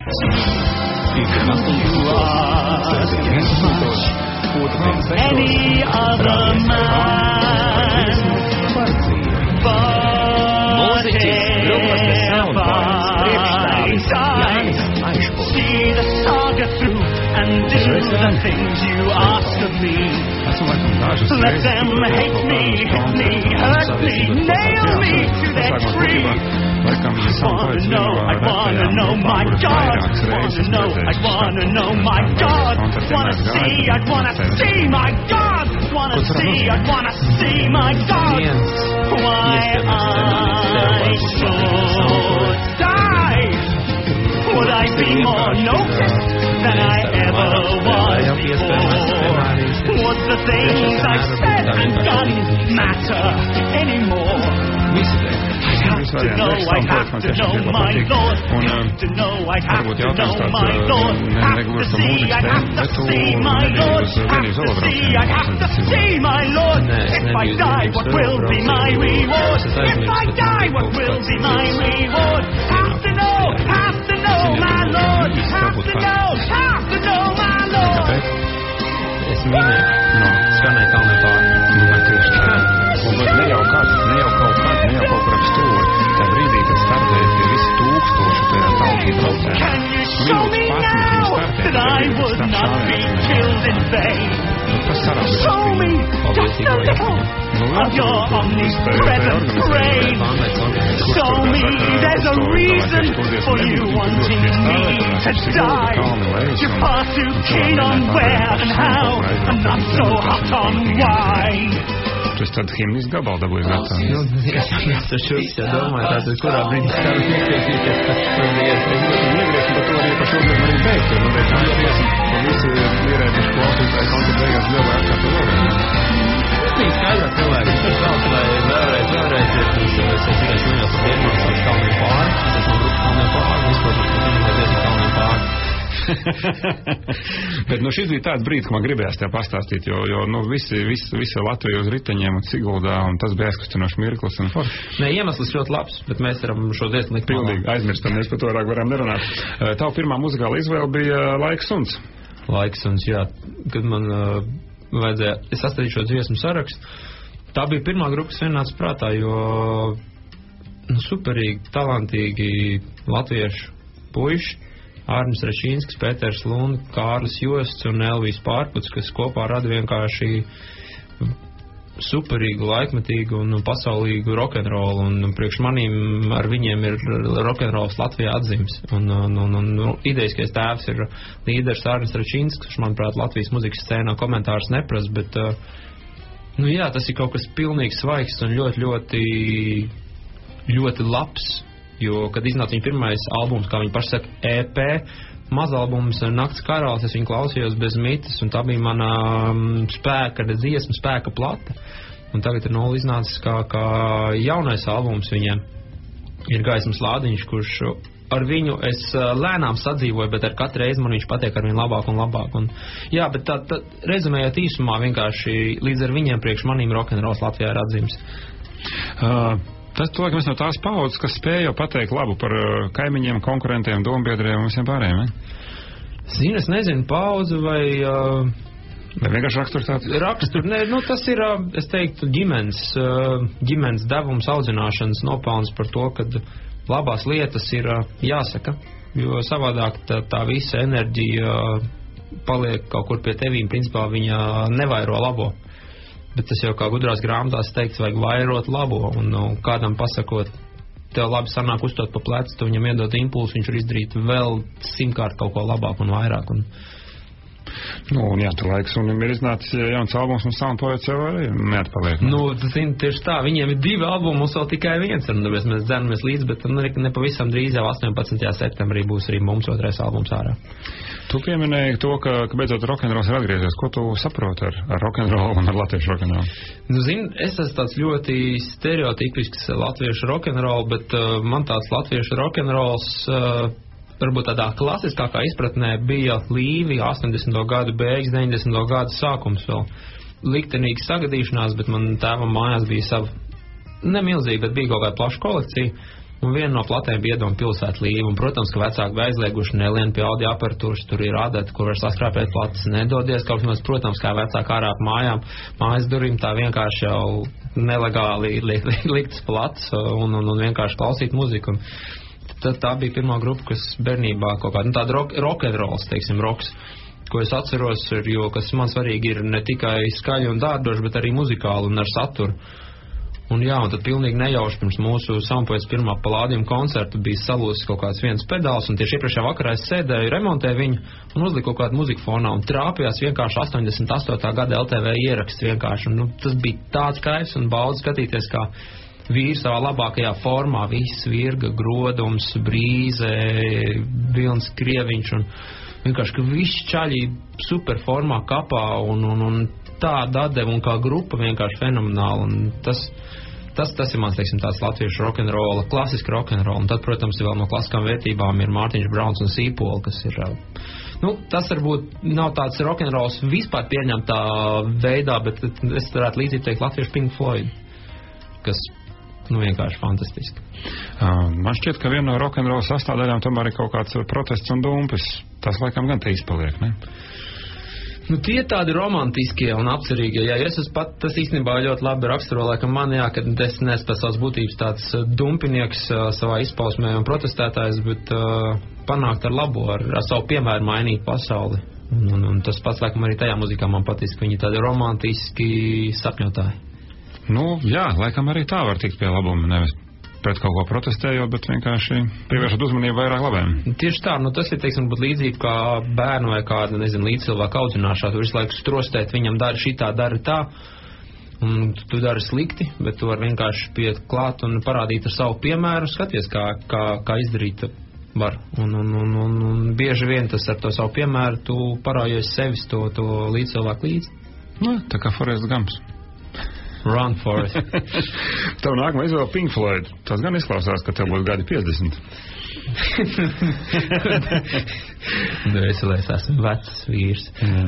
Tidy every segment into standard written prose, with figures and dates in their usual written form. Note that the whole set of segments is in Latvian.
Because you ask as much from any other man. But if I see the saga through and do the things you ask of me, let them hate me, hit me, hurt me, nail me to their tree. I wanna know, my God, I wanna know, my God, wanna see, my God, wanna see, my God, why I should die. Would I be more noticed than I ever was before? Would the things I've said and done matter anymore? I have to know, my Lord. Have to know, I have to know, my Lord. Have to see, I have to see, my Lord. Have to see, I have to see, my Lord. If I die, what will be my reward? If I die, what will be my reward? Have to know, my Lord. Have to know, my Lord. Es minēju, skanēja kalnē pāri. Tieši tā. Un ne jau kaut kur ap stūri. Tā brīdī, kad startēja tie visi tūkstoši tajā tautī braucēja. Minūtes 11 viņi startēja, tad tas sarāda just a little of your omnipresent reign. Show me there's a reason for you wanting me to die. You're far too keen on where and how, and not so hot on why. Tas tad himnis gabal dabūja gatavs. Es domāju, tātad, kurā brīdī stāv ieklausīties, tas Negrieši par to arī par šobrīd man teikt, jo reiz atties, un visi ierēduši klausītāji konta beigās ļoti ārkārt un vēlreiz. Viņi skaidrā cilvēki, viņš brauc, lai vēlreiz, es tikai šodien par dienām sauc kalniem pāri, es esmu grupas kalniem pāri, vispār par viņu diezgan kalniem pāri. Bet šis bija tāds brīdis, ka man gribējās tev pastāstīt, jo visi Latvija uz riteņiem un Siguldā, un tas bija aizkustinošs mirklis. Nē, iemesls ļoti labs, bet mēs varam šo diezgan likt. Pilnīgi aizmirstam, mēs par to vairāk varam nerunāt. Tavu pirmā muzikāla izvēle bija Laiks suns. Laiks suns, jā. Kad man vajadzēja, es atstādīju šo dziesmu sarakstu, tā bija pirmā grupa, kas vienāca prātā, jo superīgi, talantīgi latviešu puiši, Ārnis Rašīnskis, Pēters Lunda, Kārlis Josts un Elvijas Pārputs, kas kopā rada vienkārši superīgu, laikmetīgu un pasaulīgu rock'n'rollu, un priekš manīm ar viņiem ir rock'n'rolls Latvijā atzīmes. Un ideiskais tēvs ir līderis Ārnis Rašīnskis, kurš, manuprāt, Latvijas muzikas scēnā komentārus neprast, bet, jā, tas ir kaut kas pilnīgi svaigs un ļoti, ļoti, ļoti labs. Jo, kad iznāca viņa pirmais albums, kā viņa paši saka, EP, mazalbums Nakts karalis, es viņu klausījos bez mitas, un tā bija mana dziesma, spēka plata. Un tagad ir iznācis kā jaunais albums viņiem. Ir Gaismas lādiņš, kurš ar viņu es lēnām sadzīvoju, bet ar katru reizi man viņš patiek ar viņu labāk un labāk. Un, jā, bet tā rezumējot īsumā, vienkārši līdz ar viņiem priekš manīm rock'n'rolls Latvijā ir atzīmes. Tas cilvēks no tās paudzes, kas spēja jau pateikt labu par kaimiņiem, konkurentiem, dombiedriem un visiem pārējiem, ne? Zinu, es nezinu, paudzi vai... Vai vienkārši raksturs tāds? Tas ir, es teiktu, ģimenes devums audzināšanas nopelns par to, kad labās lietas ir jāsaka, jo savādāk tā visa enerģija paliek kaut kur pie tevīm, principā viņa nevairo labo. Bet tas jau kā gudrās grāmatās teikts, vajag vairot labo, un kādam pasakot, tev labi sanāk uzstot pa pleci, tu viņam iedot impulsu, viņš var izdarīt vēl 100 kaut ko labāk un vairāk. Un jā, tur Laiks sunim ir iznācis jauns albums, un Sound Poets jau arī neatpaliek. Tieši tā, viņiem ir 2 albumi, mums vēl tikai 1, un mēs dzernamies līdz, bet nepavisam drīz jau 18. septembrī būs arī mums 2. albums ārā. Tu pieminēji to, ka beidzot rock'n'rolls ir atgriezies. Ko tu saproti ar rock'n'rollu un ar latviešu rock'n'rollu? Es esmu tāds ļoti stereotipisks latviešu rock'n'roll, bet man tāds latviešu rock'n'rolls varbūt tādā klasiskākā izpratnē bija Līvija 80. gadu beigas, 90. gadu sākums vēl. Liktenīgi sagadīšanās, bet man tēvam mājās bija sava nemilzīga, bet bija kaut kāda plaša kolekcija. Un viena no platēm bija Iedoma pilsēta Līva, un, protams, ka vecāki bija aizlieguši nelien pie audio aparatūras, tur ir adati, kur var saskrāpēt plates, nedodies kaut kas, protams, kā vecāki ārā ap mājām, mājas durvīm tā vienkārši jau nelegāli liktas plates un vienkārši klausīt muziku. Un tā bija pirmā grupa, kas bērnībā kaut kāda, tāda rock'n'rolls, teiksim, rocks, ko es atceros, jo, kas man svarīgi ir ne tikai skaļi un dārdoši, bet arī muzikāli un ar saturu. Un jā, un tad pilnīgi nejauši pirms mūsu Saunpojas pirmā palādījuma koncerta bija salūzis kaut kāds viens pedāls, un tieši iepriekšējā vakarā es sēdēju, remontēju viņu un uzliku kaut kādu muziku fonā, un trāpījās vienkārši 88. gada LTV ieraksts vienkārši, un tas bija tāds kaifs un bauda skatīties, kā vīrs savā labākajā formā, viss virga, grodums, brīze, vilns krieviņš, un vienkārši, ka viss čaļi super formā kapā, un tāda atdeva un kā grupa vienkārši fenomenāli, un tas ir mans, teiksim, tāds latviešu rock'n'rolla, klasiska rock'n'rolla, un tad, protams, vēl no klasiskām vērtībām ir Mārtiņš Brauns un Sīpola, kas ir, tas varbūt nav tāds rock'n'rolls vispār pieņemtā veidā, bet es varētu līdzīgi teikt latviešu Pink Floyd, kas, vienkārši fantastiski. Man šķiet, ka viena no rock'n'rolla sastāvdaļām tomēr ir kaut kāds protests un dumpis. Tas laikam gan te izpaliek, ne? Tie tādi romantiskie un apcerīgie, jā, es pat tas īstenībā ļoti labi raksturo, laikam man, jā, ka es neesmu pēc savas būtības tāds dumpinieks savā izpausmē un protestētājs, bet panākt ar labo, ar savu piemēru mainīt pasauli. Un tas pats, laikam, arī tajā muzikā man patīk, ka viņi tādi romantiski sapņotāji. Jā, laikam arī tā var tikt pie labuma, nevis pret kaut ko protestējot, bet vienkārši pievēršot uzmanību vairāk labēm. Tieši tā, tas ir, teiksim, būt līdzīgi kā bērnu vai kāda, līdzcilvēku audzināšā. Tu visu laiku strostēt, viņam dari šitā, dari tā, un tu dari slikti, bet tu vari vienkārši piet klāt un parādīt ar savu piemēru, skaties, kā izdarīt var. Un bieži vien tas ar to savu piemēru, tu parājies sevis to līdzcilvēku līdzi. Tā kā Forrest Gumps. Run, Forrest. Tev nākamā izvēle Pink Floyd. Tas gan izklausās, ka tev būs gadi 50. Es esmu vecs vīrs.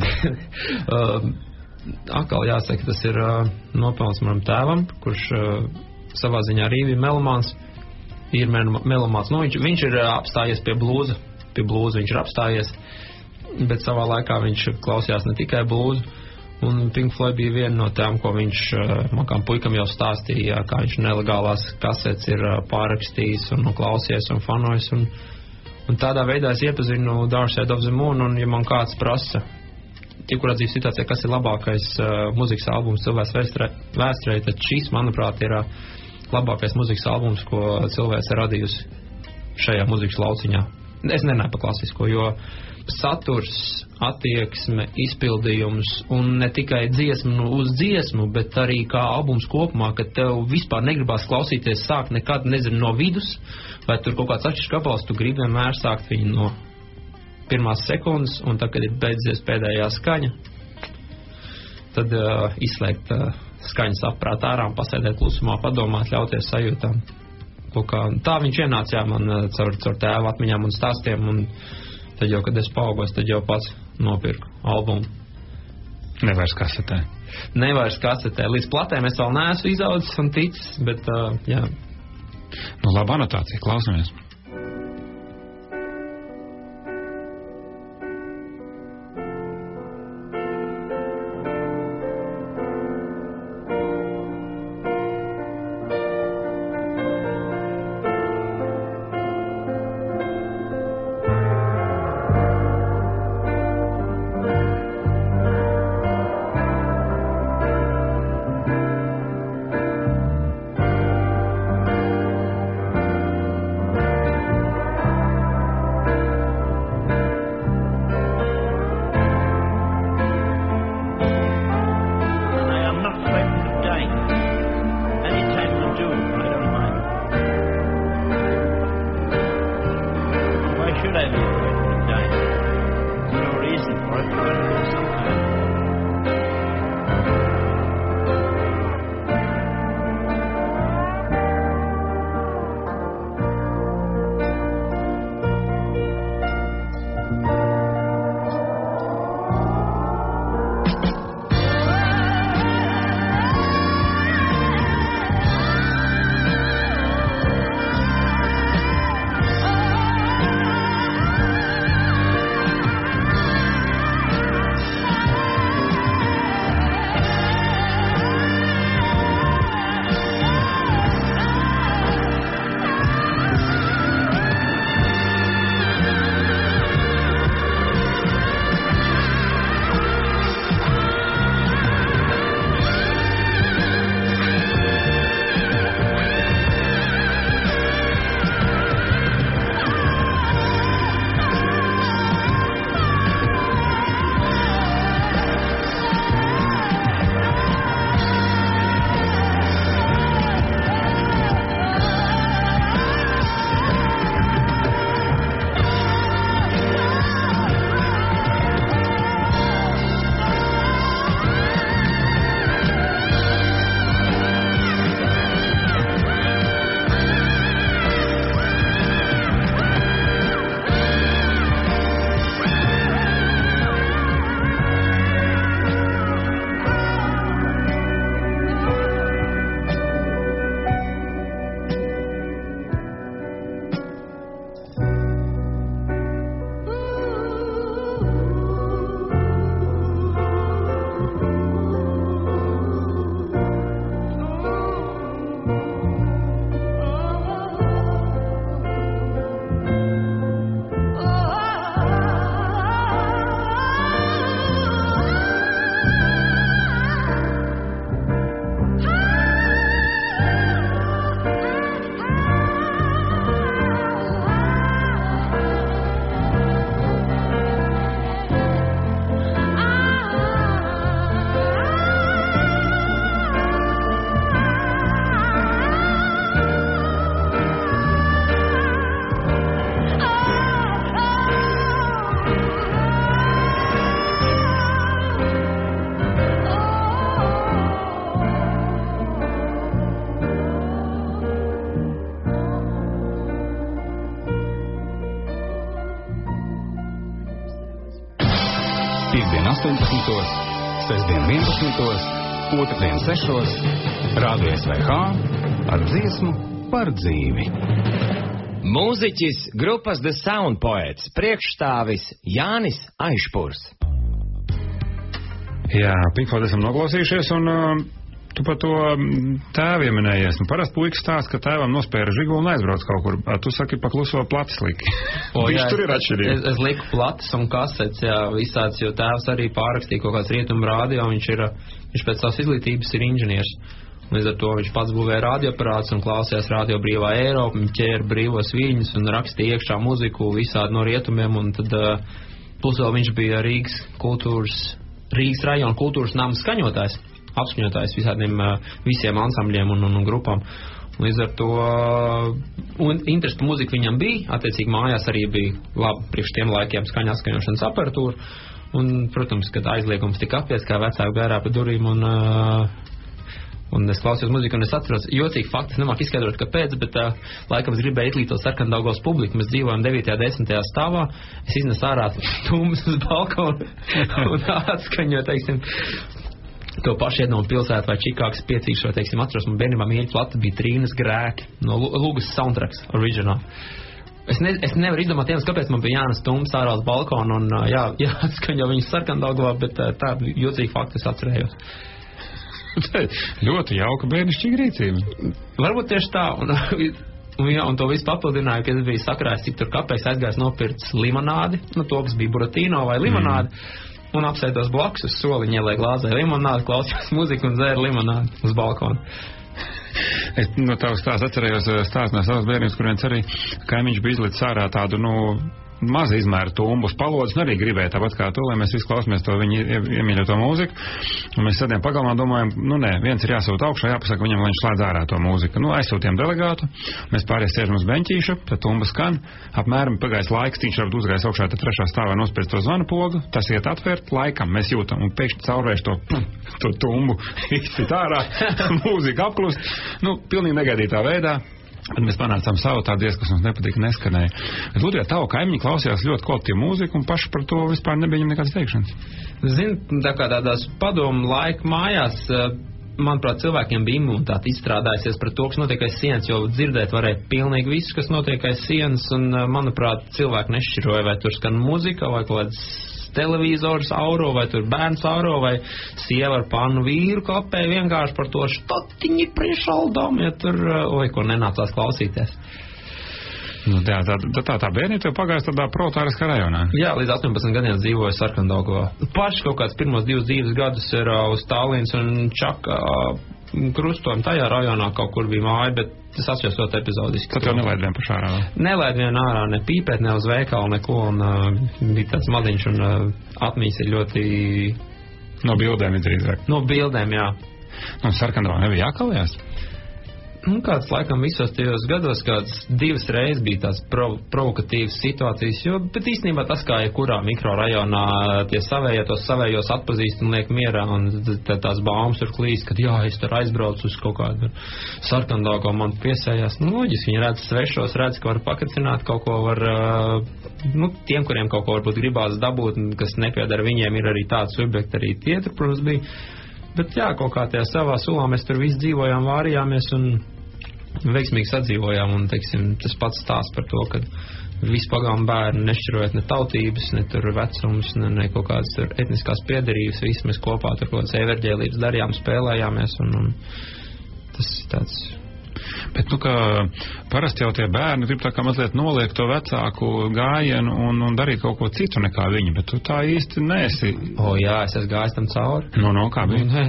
Atkal jāsaka, tas ir nopelns manam tēvam, kurš savā ziņā arī bija melomāns. Ir melomāns. Viņš ir apstājies pie blūza. Pie blūza viņš ir apstājies, bet savā laikā viņš klausījās ne tikai blūzu. Un Pink Floyd bija viena no tām, ko viņš, man kā puikam jau stāstīja, kā viņš nelegālās kasetes ir pārrakstījis un klausies un fanojis. Un tādā veidā es iepazinu Dark Side of the Moon, un ja man kāds prasa, jebkurā dzīves situācijā, kas ir labākais muzikas albums cilvēks vēsturē, tad šis, manuprāt, ir labākais muzikas albums, ko cilvēks ir radījusi šajā muzikas lauciņā. Es nenāju pa klasisko, jo saturs, attieksme, izpildījums un ne tikai dziesmu uz dziesmu, bet arī kā albums kopumā, ka tev vispār negribās klausīties sākt nekad, nezinu, no vidus, vai tur kaut kāds atšķirs kapels, tu gribi vienmēr sākt viņu no pirmās sekundes, un tad, kad ir beidzies pēdējā skaņa, tad izslēgt skaņas aprāt ārā un pasēdēt klusumā, padomāt, ļauties sajūtām. Tā viņš ienāca man caur tēva atmiņām un stāstiem, un tad jau, kad es paaugos, tad jau pats nopirku albumu. Nevairs kasetē. Līdz platēm es vēl neesmu izaudzis un ticis, bet jā. Laba anotācija, klausamies. Piektdien 18, sestdien 11, otrdien 6, Rādio SVH ar dziesmu par dzīvi. Mūziķis grupas The Sound Poets, priekšstāvis Jānis Aišpurs. Jā, Pinkford esam noklausījušies, un tu par to tēvu ieminējies. Parasti puikas stāsta, ka tēvam nospēra žiguli un aizbrauc kaut kur. Tu saki, pa kluso platis liki. Viņš tur ir atšķirība. Es liku platis un kasets, jā, visāds, jo tēvs arī pārrakstīja kaut kāds rietumu rādio, viņš pēc savas izglītības ir inženieris. Līdz ar to viņš pats būvēja radioaparāts un klausījās Radio Brīvā Eiropa, ķēra brīvos viļņus un rakstīja iekšā muziku visādi no rietumiem, un tad plus vēl viņš bija Rīgas rajona kultūras nama skaņotājs, apskaņotājs visiem ansambļiem un grupām. Līdz ar to interesi par muziku viņam bija, attiecīgi mājās arī bija labi priekš tiem laikiem skaņa atskaņošanas aparatūra, un, protams, kad aizliegums tika apies, kā vecāku gārā pa durvīm, un es klausījos muziku, un es atceros, jocīgi fakti, es nemāku izskaidrot, kāpēc, bet laikam es gribēju itlīt to Sarkandaugavas publiku, mēs dzīvojam 9. 10. stāvā, es iznesu ārā tūmus uz balkonu un atskaņoju, teiksim, to pašu iedomu pilsētu vai Čikāgas piecīšo, teiksim, atceros, man bērnībā mīļa plata bija Trīnas grēki no Lūgas soundtracks original. Es nevaru izdomāt dienas, kāpēc man bija jānes tūmus ārā uz balkonu un jāatskaņo viņas Sarkandaugavā, bet tādu jocīgu faktu es atcerējos. Ļoti jauka bērnišķīga rīcība. Varbūt tieši tā, un to visu papildināju, ka es biju sakrājis, cik tur kāpēc aizgājis nopirts limonādi, to, kas bija buratino vai limonādi, un apsēdos blakus uz soliņa, ielēja glāzē limonādi, klausījos muziku un dzēra limonādi uz balkonu. Es no tavas stāsts atcerējos stāstu no savas bērnības, kurienes arī kaimiņš bija izlicis ārā tādu, maza izmēra tumbus palodus, un arī gribēja tāpat kā tu, lai mēs visi klausāmies to viņa iemīļoto mūziku. Un mēs sēdējām pagalmā, domājam, viens ir jāsūt augšā, jāpasaka viņam, lai viņš slēdz ārā to mūziku. Aizsūtījām delegātu, mēs pārējais sēžam uz beņķīša, tad tumba skan, apmēram pagājis laiks, viņš varbūt uzgājis augšā, tad trešā stāvā nospēc to zvanu pogu, tas iet atvērt, laikam mēs jūtam, un pēkšņi caurvērš to tumbu izcīt ārā, mūzika apklust, pilnīgi negaidītā veidā. Un mēs panācām savu tādu diezgan, kas mums nepatīk, neskanēja. Bet Ludvija, tavu kaimiņi klausījās ļoti kvalitīvu mūziku un paši par to vispār nebija viņam nekādas teikšanas. Tā kā tādās padomu laika mājās, manuprāt, cilvēkiem bija imunitāte izstrādājusies par to, kas notiek aiz sienas, jo dzirdēt varēja pilnīgi visu, kas notiek aiz sienas, un, manuprāt, cilvēki nešķiroja, vai tur skan muzika, vai kaut kāds televizors auro, vai tur bērns auro, vai sieva ar pannu vīru klapēja vienkārši par to štatiņi priešaldām, ja tur, ko nenācās klausīties. Tā bērnība tev pagājis tādā proletāriskā rajonā. Jā, līdz 18 gadiem dzīvoju Sarkandaugavā. Paši kaut kāds pirmos 2 dzīves gadus ir uz Tālīnas un Čaka krustojumi. Tajā rajonā kaut kur bija māja, bet tas atšķies ļoti epizodiski. Tad tev nelaid vien pašā ārā? Nelaid vien ārā, ne pīpēt, ne uz veikalu, neko, un bija tāds maziņš, un atmiņas ir ļoti... No bildēm ir drīzāk. No bildēm, jā. Un Sarkandaugavā nebija jākaujās? Kāds laikam visos tajos gados, kāds 2 reizes bija tās provokatīvas situācijas, bet īstenībā tas, kā jebkurā mikrorajonā tie savējos atpazīst un liek mierā, un tās baumas tur klīst, ka es tur aizbraucu uz kaut kādu Sarkandaugavu, man piesējās. Loģiski, viņi redz svešos, redz, ka var pakacināt kaut ko, var, tiem, kuriem kaut ko varbūt gribās dabūt, kas nepiedara viņiem, ir arī tāds subjekti, arī tie tur, protams, bija. Bet kaut kā tajā savā sulā mēs tur visi dzīvojām, vārījāmies un veiksmīgi sadzīvojām, un, teiksim, tas pats stāsts par to, ka visi pagalma bērni nešķirojot ne tautības, ne tur vecums, ne kaut kādas tur etniskās piederības, visi mēs kopā tur kaut kādas everģēlības darījām, spēlējāmies, un tas tāds... Bet, ka parasti jau tie bērni grib tā kā mazliet noliekt to vecāku gājienu un darīt kaut ko citu nekā viņi, bet tu tā īsti neesi. Jā, es esmu gājis tam cauri. Kā bija?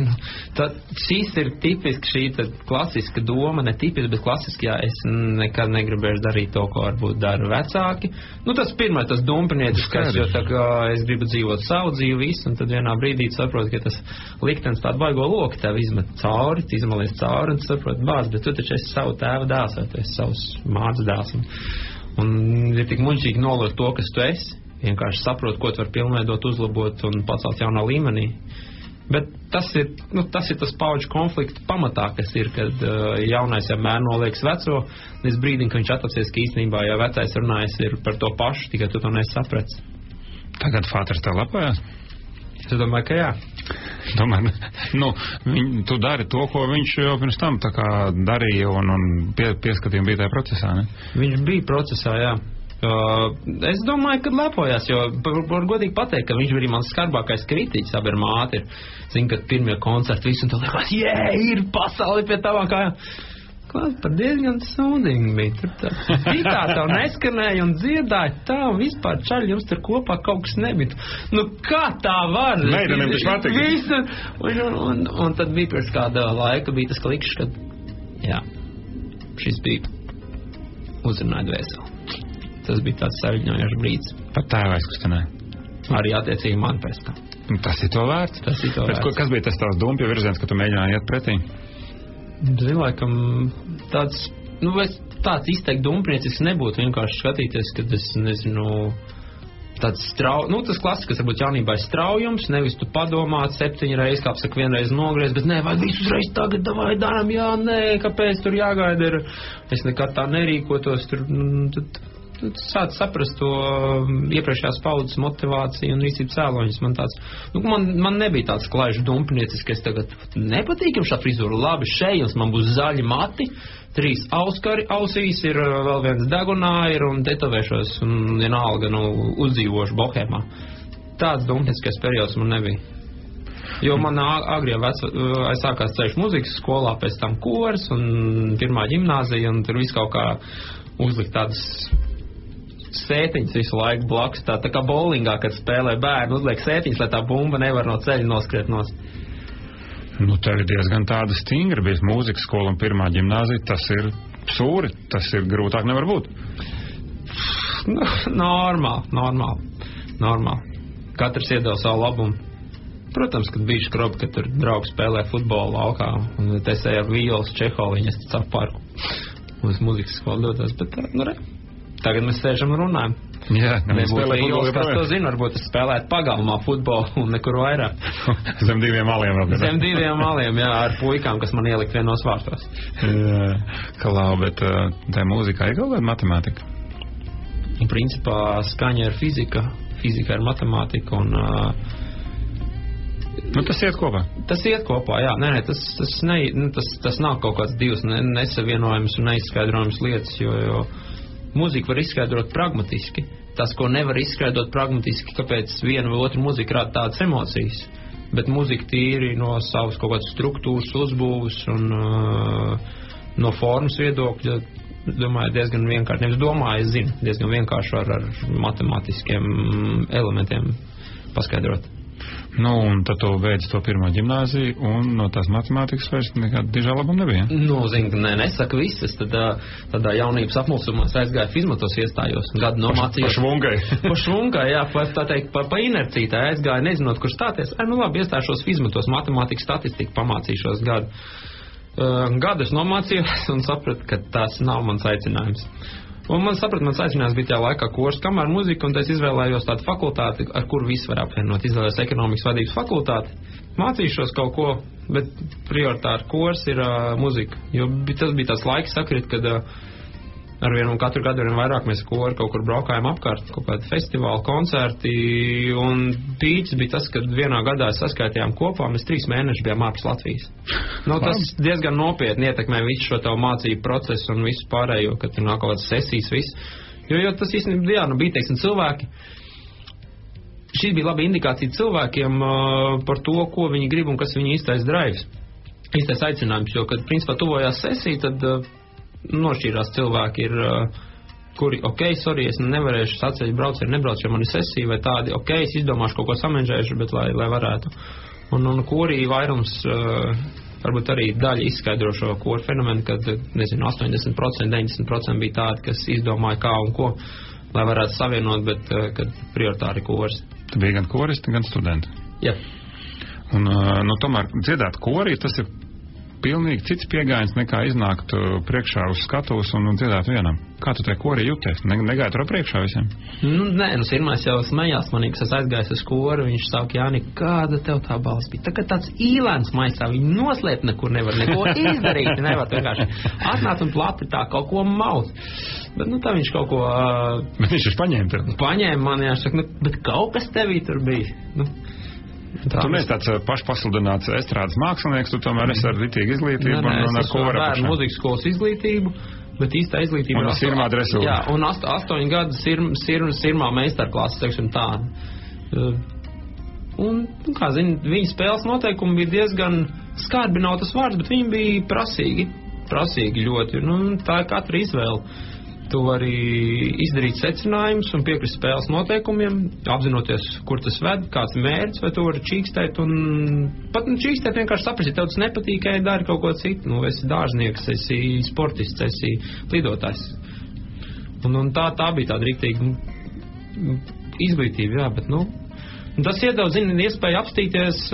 Šīs ir tipiski šī klasiska doma, ne tipiski, bet klasiski, es nekad negribēšu darīt to, ko varbūt dara vecāki. Tas pirmais, tas dumpinietis, jo tā kā es gribu dzīvot savu dzīvi visu, un tad vienā brīdī saprot, ka tas liktenis tādu baigo loku tev izmet cauri, izmalies cauri, un saprot, bet tu taču esi savu tēvu dēls, vai tu esi savus mātes dēls. Un ir tik muļķīgi nolot to, kas tu esi, vienkārši saprot, ko tu var pilnveidot, uzlabot un pacelt jaunā līmenī. Bet tas ir tas paudžu konflikta pamatā, kas ir, kad jaunais vienmēr nolieks veco, līdz brīdim, ka viņš atapsies, ka īstenībā, ja vecais runājas ir par to pašu, tikai tu to neesi sapratis. Tagad fāters tev lapājās? Es domāju, ka jā. Tomēr, tu dari to, ko viņš jau pirms tam tā kā darīja un pieskatījumi bija tajā procesā, ne? Viņš bija procesā, jā. Es domāju, ka lepojās, jo var godīgi pateikt, ka viņš bija mans skarbākais kritiķis, abi ar māti ir. Zinu, ka pirmie koncerti visu un to liekas, ir pasauli pie tavām kājām. Klāt, par diezgan sūdīgi bija. Tur tā tev neskanēja un dziedāja tā, vispār čaļi jums tur kopā kaut kas nebija. Kā tā var? Meitenēm taču patika. Un tad bija pirms kāda laika bija tas klikšs, kad, jā, šis bija uzrunāja dvēseli. Tas bija tāds saviņojošs brīdis. Pat tēvā aizkustinē. Arī attiecīgi man pēc tā. Tas ir to vērts. Kas bija tas tavs dumpja virziens, ka tu mēģināji iet pretī? Zinu, laikam tāds, tāds izteikti dumpniecisks nebūtu vienkārši skatīties, kad es nezinu, tāds tas klasikas, varbūt jaunībā ir straujums, nevis tu padomāt 7 reizes, kā saka, vienreiz nogriez, bet vajag visus reiz tagad, davai daram, kāpēc tur jāgaida ir, es nekad tā nerīkotos, tur, sāc saprast to iepriekšējās paudzes motivāciju un visību cēloņus. Man tāds, man nebija tāds klaižu dumpniecis, ka es tagad nepatīkam šā frizūra. Labi, šejums man būs zaļi mati, 3 auskari ausīs, ir vēl viens degunā ir un tetovēšos un vienalga, uzdzīvošu bohēmā. Tāds dumpnieciskais periods man nebija. Jo man agri sākās ceļš muzikas skolā, pēc tam kors un pirmā ģimnāzija un tur viss kaut kā uzlikt tādas sētiņas visu laiku blakus, tā kā bowlingā, kad spēlē bērni, uzliek sētiņas, lai tā bumba nevar no ceļa noskriet nost. Tev ir diezgan tāda stingra, bijis mūzikas skola un pirmā ģimnāzija, tas ir sūri, tas ir grūtāk nevar būt. Normāli. Katrs iedeva savu labumu. Protams, kad bija skrobi, kad tur draugi spēlē futbolu laukā un te sēja ar vīles Čeholiņas caur parku. Uz mūzikas skolu dotos, bet tagad mēs sēžam un runājam. Jā, nebūtu vīles, kas to zina, varbūt es spēlētu pagalmā futbolu un nekur vairāk. Zem 2 maliem vēl. Zem 2 maliem, jā, ar puikām, kas man ielikt vienos vārtos. Jā, Kalau, bet tā mūzikā ir kaut kāda matemātika? Principā skaņa ir fizika ir matemātika un... tas iet kopā? Tas iet kopā, jā. Tas nav kaut kāds divs nesavienojums un neizskaidrojums lietas, jo mūzika var izskaidrot pragmatiski. Tas, ko nevar izskaidrot pragmatiski, kāpēc viena vai otra mūzika rāda tādas emocijas. Bet mūzika tīri no savas kaut kādas struktūras uzbūves un no formas viedokļa, domāju, diezgan vienkārši. Nevis domāju, es zinu, diezgan vienkārši ar matemātiskiem elementiem paskaidrot. Un tad tu beidz to pirmo ģimnāziju, un no tās matemātikas vairs nekāda dižā labuma nebija. Nesaka visas. Tādā jaunības apmulsumā aizgāju fizmatos iestājos. Gadu nomācījos. Pa švungai, jā, tā teikt, pa inercītā aizgāju, nezinot, kur stāties. Labi, iestāšos fizmatos, matemātikas statistiku pamācīšos gadu. Gadu es nomācījos un sapratu, ka tas nav mans aicinājums. Un mans aicinājums bija tajā laikā kurs kamēr muzika, un es izvēlējos tādu fakultāti, ar kuru visu var apvienot. Izvēlējos ekonomikas vadības fakultāti, mācīšos kaut ko, bet prioritāri kurs ir muzika. Jo tas bija tāds laiks sakrit, kad arvien un katru gadu arvien vairāk mēs kori kaut kur braukājam apkārt, kaut kādi festivāli, koncerti, un pīķis bija tas, kad vienā gadā saskaitījām kopā, mēs 3 mēnešus bijām ārpus Latvijas. Tas diezgan nopietni ietekmē visu šo tavu mācību procesu un visu pārējo, kad tur nāk kaut kādas sesijas, viss. Jo tas īstenībā, bija, teiksim, cilvēki. Šī bija laba indikācija cilvēkiem par to, ko viņi grib un kas viņa īstais drives. Īstais aicinājums, jo, kad principā tuvojās sesija, tad nošķīrās cilvēki ir, kuri, sorry, es nevarēšu sacēt braucu, nebraucu, jo man ir sesija vai tādi, es izdomāšu kaut ko samēģēšu, bet lai varētu. Un kori vairums, varbūt arī daļa izskaidro šo koru fenomenu, kad, 80%, 90% bija tādi, kas izdomāja kā un ko, lai varētu savienot, bet kad prioritāri kors. Tu biji gan koristi, gan studenti? Jā. Un, tomēr dziedāt kori, tas ir pilnīgi cits piegājiens nekā iznākt priekšā uz skatuves un dziedāt vienam. Kā tu tajā korī jūties? Negāji tur priekšā visiem? Sirmais jau smējās manī, kas es aizgājis uz koru, viņš saka, Jāni, kāda tev tā balss bija? Tā kā tāds īlēns maisā, viņi noslēpt nekur nevar neko izdarīt, nevar vienkārši atnāt un plapri tā kaut ko maut. Bet, tā viņš kaut ko... Bet viņš paņēma tev? Paņēma man, jāsaka, bet kaut kas tevī tur bija. Tu neesi tāds pašpasludināts estrādes mākslinieks, tu tomēr esi ar ritīgu izglītību un ar kora bērnu mūzikas skolas izglītību, bet īstā izglītība... Un sirmā dresūra. Jā, un 8 gadu sirmā meistarklāses, teiksim tā. Un, kā zini, viņa spēles noteikumi bija diezgan skarbi, nav tas vārds, bet viņi bija prasīgi ļoti. Nu, tā ir katra izvēle. Tu vari izdarīt secinājumus un piekrist spēles noteikumiem, apzinoties, kur tas ved, kāds mērķis, vai tu vari čīkstēt un pat čīkstēt vienkārši saprast, ja tev tas nepatīk, ja dari kaut ko citu. Nu, esi dārznieks, esi sportists, esi lidotājs. Un tā bija tāda rīktīga izglītība, jā, bet, nu, tas iedod, zini, iespēju apstīties,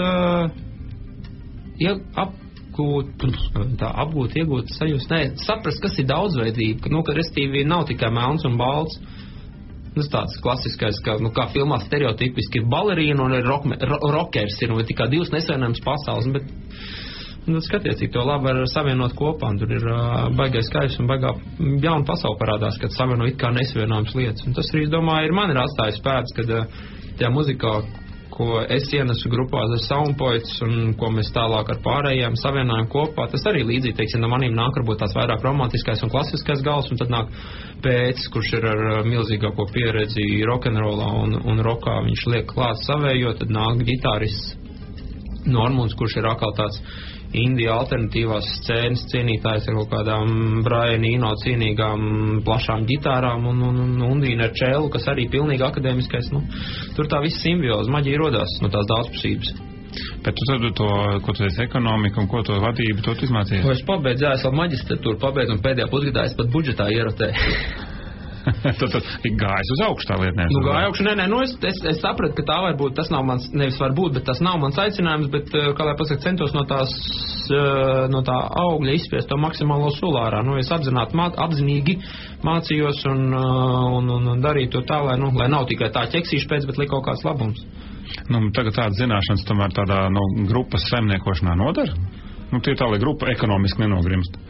apgūt, iegūt sajūst, saprast, kas ir daudzveidība, ka restīvi nav tikai melns un balts. Tas tāds klasiskais, kā filmā stereotipiski ir balerīna un ir rockers, ir tikai divas nesavienojams pasaules, bet skaties, cik to labi var savienot kopā, un tur ir baigais skaidrs un baigā jauna pasaule parādās, kad savieno it kā nesavienojams lietas. Un tas arī, es domāju, man ir atstājis pēdas, kad tajā muzikā, ko es ienesu grupā ar Soundpoints un ko mēs tālāk ar pārējiem savienojam kopā, tas arī līdzīgi, teiksim, no manīm nāk varbūt tās vairāk romantiskais un klasiskais gals, un tad nāk Pēcis, kurš ir ar milzīgāko pieredzi rock'n'rollā un rockā, viņš liek klāt savējo, tad nāk ģitārists Normunds, kurš ir atkal tāds indija alternatīvās scēnas cienītājs ar kaut kādām Brian Eno cienīgām plašām ģitārām un Undīna ar čēlu, kas arī pilnīgi akadēmiskais. Nu, tur tā viss simbioza, maģija rodās no tās daudzpusības. Bet tu tad to, ko tu teici, ekonomiku un ko to vadību, to tu izmācīji? Es pabeidzu, jā, es vēl maģistratūru pabeidzu un pēdējā pusgadā es pat budžetā ierotēju. Tad gājis uz augšu tā lieta, Nu, gāja augšu, nē, es sapratu, ka tā varbūt, tas nav mans, nevis varbūt, bet tas nav mans aicinājums, bet, kā lai pasaka, centos no tā augļa izspiest to maksimālo sulārā. Nu, es apzinīgi mācījos un darīju to tā, lai nav tikai tā ķeksīšu pēc, bet liek kaut kāds labums. Nu, tagad tādas zināšanas tomēr tādā, grupas saimniekošanā nodara? Nu, tie tā, lai grupa ekonomiski nenogrimst.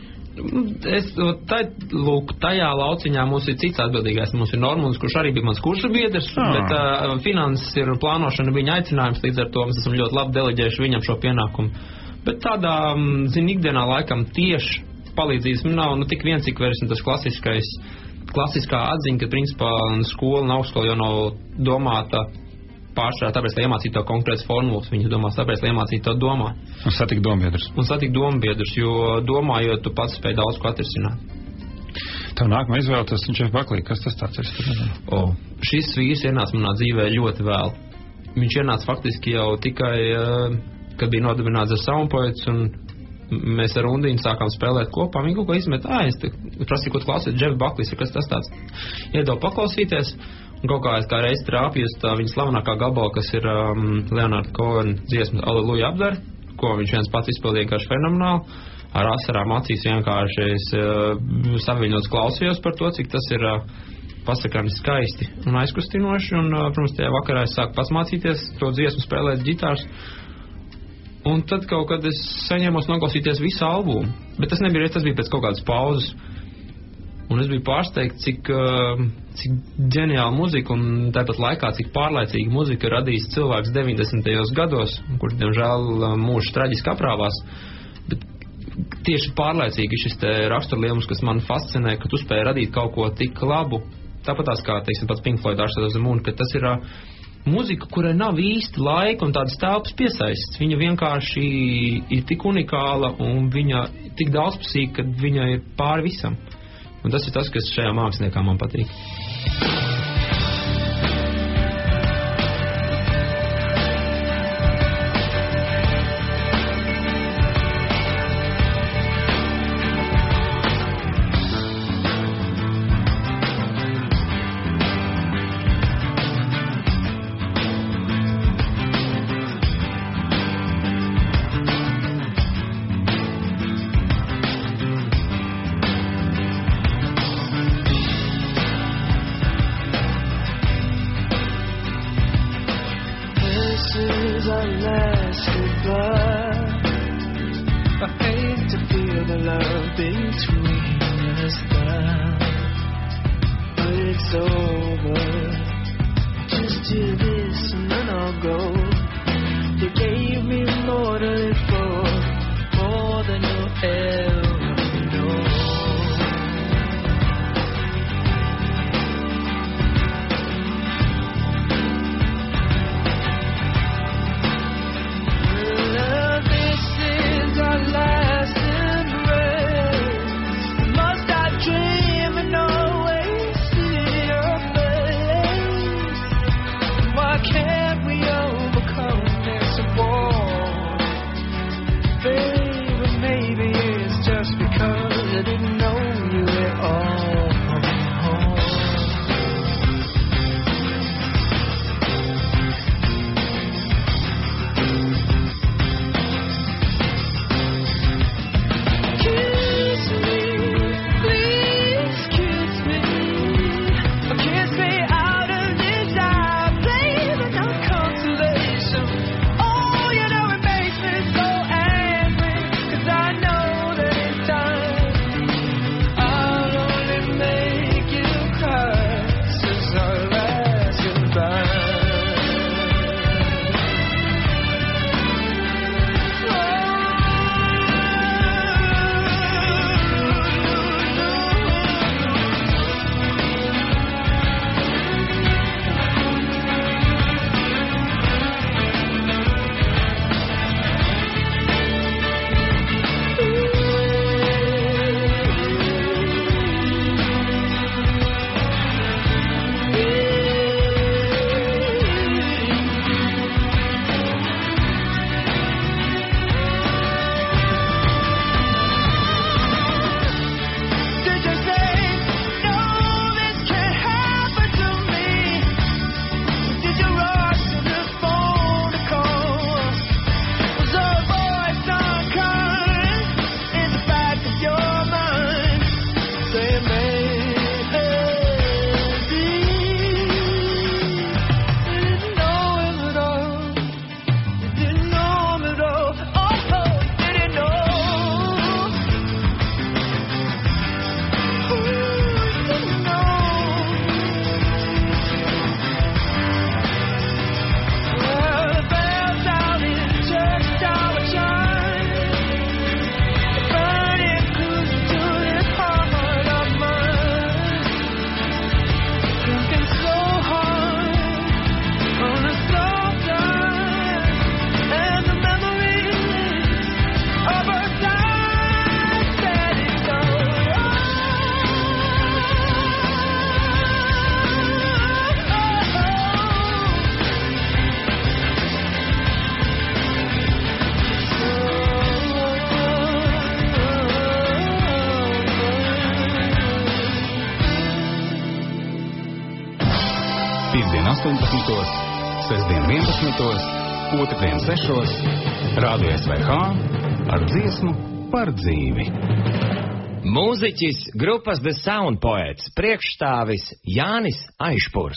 Tajā lauciņā mums ir cits atbildīgais. Mums ir Normunds, kurš arī bija mans kursu biedrs, bet finanses ir plānošana viņa aicinājums, līdz ar to mēs esam ļoti labi deleģējuši viņam šo pienākumu. Bet tādā, ikdienā laikam tieši palīdzības nav tik viens, cik vairs tas klasiskā atziņa, ka principā skola un augstskola jau nav domāta pārstrādāt, tāpēc, lai iemācītu to konkrētas formulas, viņas domās, tāpēc, lai iemācītu to domāt. Un satikt dombiedrus. Jo domājot, tu pats spēj daudz ko atrisināt. Tev nākamā izvēle, tas Jeff Buckley, kas tas tāds ir? Šis vīrs ienāca manā dzīvē ļoti vēl. Viņš ienāca faktiski jau tikai, kad bija nodibināts ar Soundpoints, un mēs ar Undīnu sākām spēlēt kopā. Viņi kaut ko izmet, es prasīju, ko klausīt, Jeff Buckley, kas tas tāds? Iedevu paklausīties. Un kaut kā reiz trāpījus tā viņa slavenākā gabala, kas ir Leonarda Cohen dziesma Aleluja apdara, ko viņš viens pats izpildīja vienkārši fenomenāli. Ar asarām acīs vienkārši es saviņots klausījos par to, cik tas ir pasakāmi skaisti un aizkustinoši. Un, protams, tajā vakarā es sāku pats mācīties to dziesmu spēlēt ģitārs. Un tad kaut kad es saņēmos noklausīties visu albumu. Bet tas nebija, tas bija pēc kaut kādas pauzes. Un es biju pārsteigts, cik ģeniāla muzika un tāpat laikā, cik pārlaicīga muzika radījis cilvēks 90. gados, kurš, diemžēl, mūžs traģiski aprāvās. Bet tieši pārlaicīgi šis te raksturlielums, kas man fascinē, ka tu spēj radīt kaut ko tik labu. Tāpat tās kā, teiksim, pats Pink Floyd Dark Side of the Moon, ka tas ir muzika, kurai nav īsti laika un tādas telpas piesaists. Viņa vienkārši ir tik unikāla un viņa tik daudzpusīga, ka viņa ir pāri visam. Un tas ir tas, kas šajā māksliniekā man patīk. You gave me more to live for, more than you'll ever know. Well, this is our last embrace. Must I dream and always see your face? Why can't we overcome this war? Baby, maybe it's just because I didn't know you at all. Kiss me, please kiss me. Kiss me out of this eye, baby, no consolation. Oh, you know it makes me so angry, 'cause I know that in time I'll only make you cry since our last goodbye. Did you say, no, this can't happen to me? Did you rush to the phone to call? Was our voice unkind in the back of your mind? Saying, maybe didn't know him at all. Didn't know him at all. Oh, didn't know. Well, the bells out in church tower chime, burning cruise to this heart of mine, thinking so hard on a slow time, and the memories of our time steady go. Piektdien 18, sestdien 11, otrdien 6, Rādio SVH ar dziesmu par dzīvi. Mūziķis grupas The Sound Poets, priekšstāvis Jānis Aišpurs.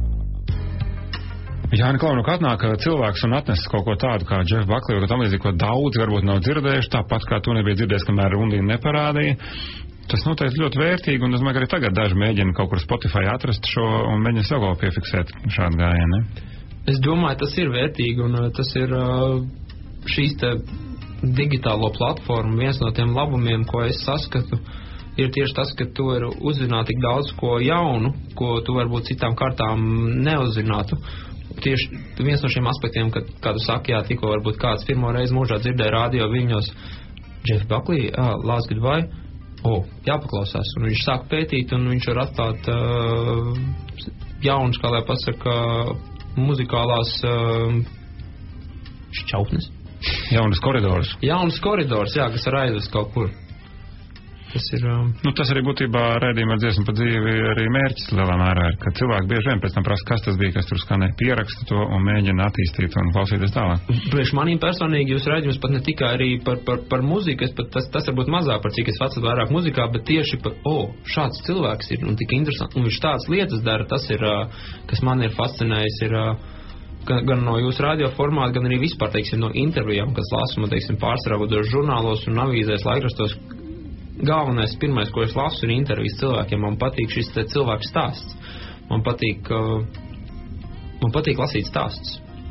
Jā, Niklaunuk atnāk cilvēks un atnes kaut ko tādu kā Jeff Buckley, vai tam līdzīgi, ko daudzi varbūt nav dzirdējuši, tāpat kā tu nebija dzirdējis, kamēr Undīna neparādīja. Tas noteikti ļoti vērtīgi, un es domāju, ka arī tagad daži mēģina kaut kur Spotify atrast šo un mēģina sev vēl piefiksēt šādu gājienu, ne? Es domāju, tas ir vērtīgi, un tas ir šīs te digitālo platformu viens no tiem labumiem, ko es saskatu, ir tieši tas, ka tu vari uzzināt tik daudz ko jaunu, ko tu varbūt citām kārtām neuzzinātu. Tieši viens no šiem aspektiem, kad, kā tu saki, jā, tikko varbūt kāds pirmo reizi mūžā dzirdēja radio viņos Jeff Buckley, Last Goodbye, jāpaklausās, un viņš sāk pētīt, un viņš var atklāt jaunas, kā lai pasaka, muzikālās šķautnes. Jaunas koridors. Jaunas koridors, jā, kas var aizvest kaut kur. Tas ir... tas arī būtībā raidījuma ar dziesmu par dzīvi arī mērķis lielā mērā ir, ka cilvēki bieži vien pēc tam prasa, kas tas bija, kas tur skanēja, pieraksta to un mēģina attīstīt un klausīties tālāk. Priekš manīm personīgi jūs raidījums pat ne tikai arī par muziku, tas varbūt mazāk par cik es vecat vairāk muzikā, bet tieši par, šāds cilvēks ir un tik interesants, un viņš tādas lietas dara, tas ir, kas man ir fascinējis, ir gan no jūsu radio formāta, gan arī vispār, teiksim, no intervijām, kas lasu, teiksim, pārsvarā žurnālos un avīzēs, laikrakstos. Galvenais, pirmais, ko es lasu, ir intervijas cilvēkiem. Man patīk šis cilvēks stāsts. Man patīk lasīt stāstus.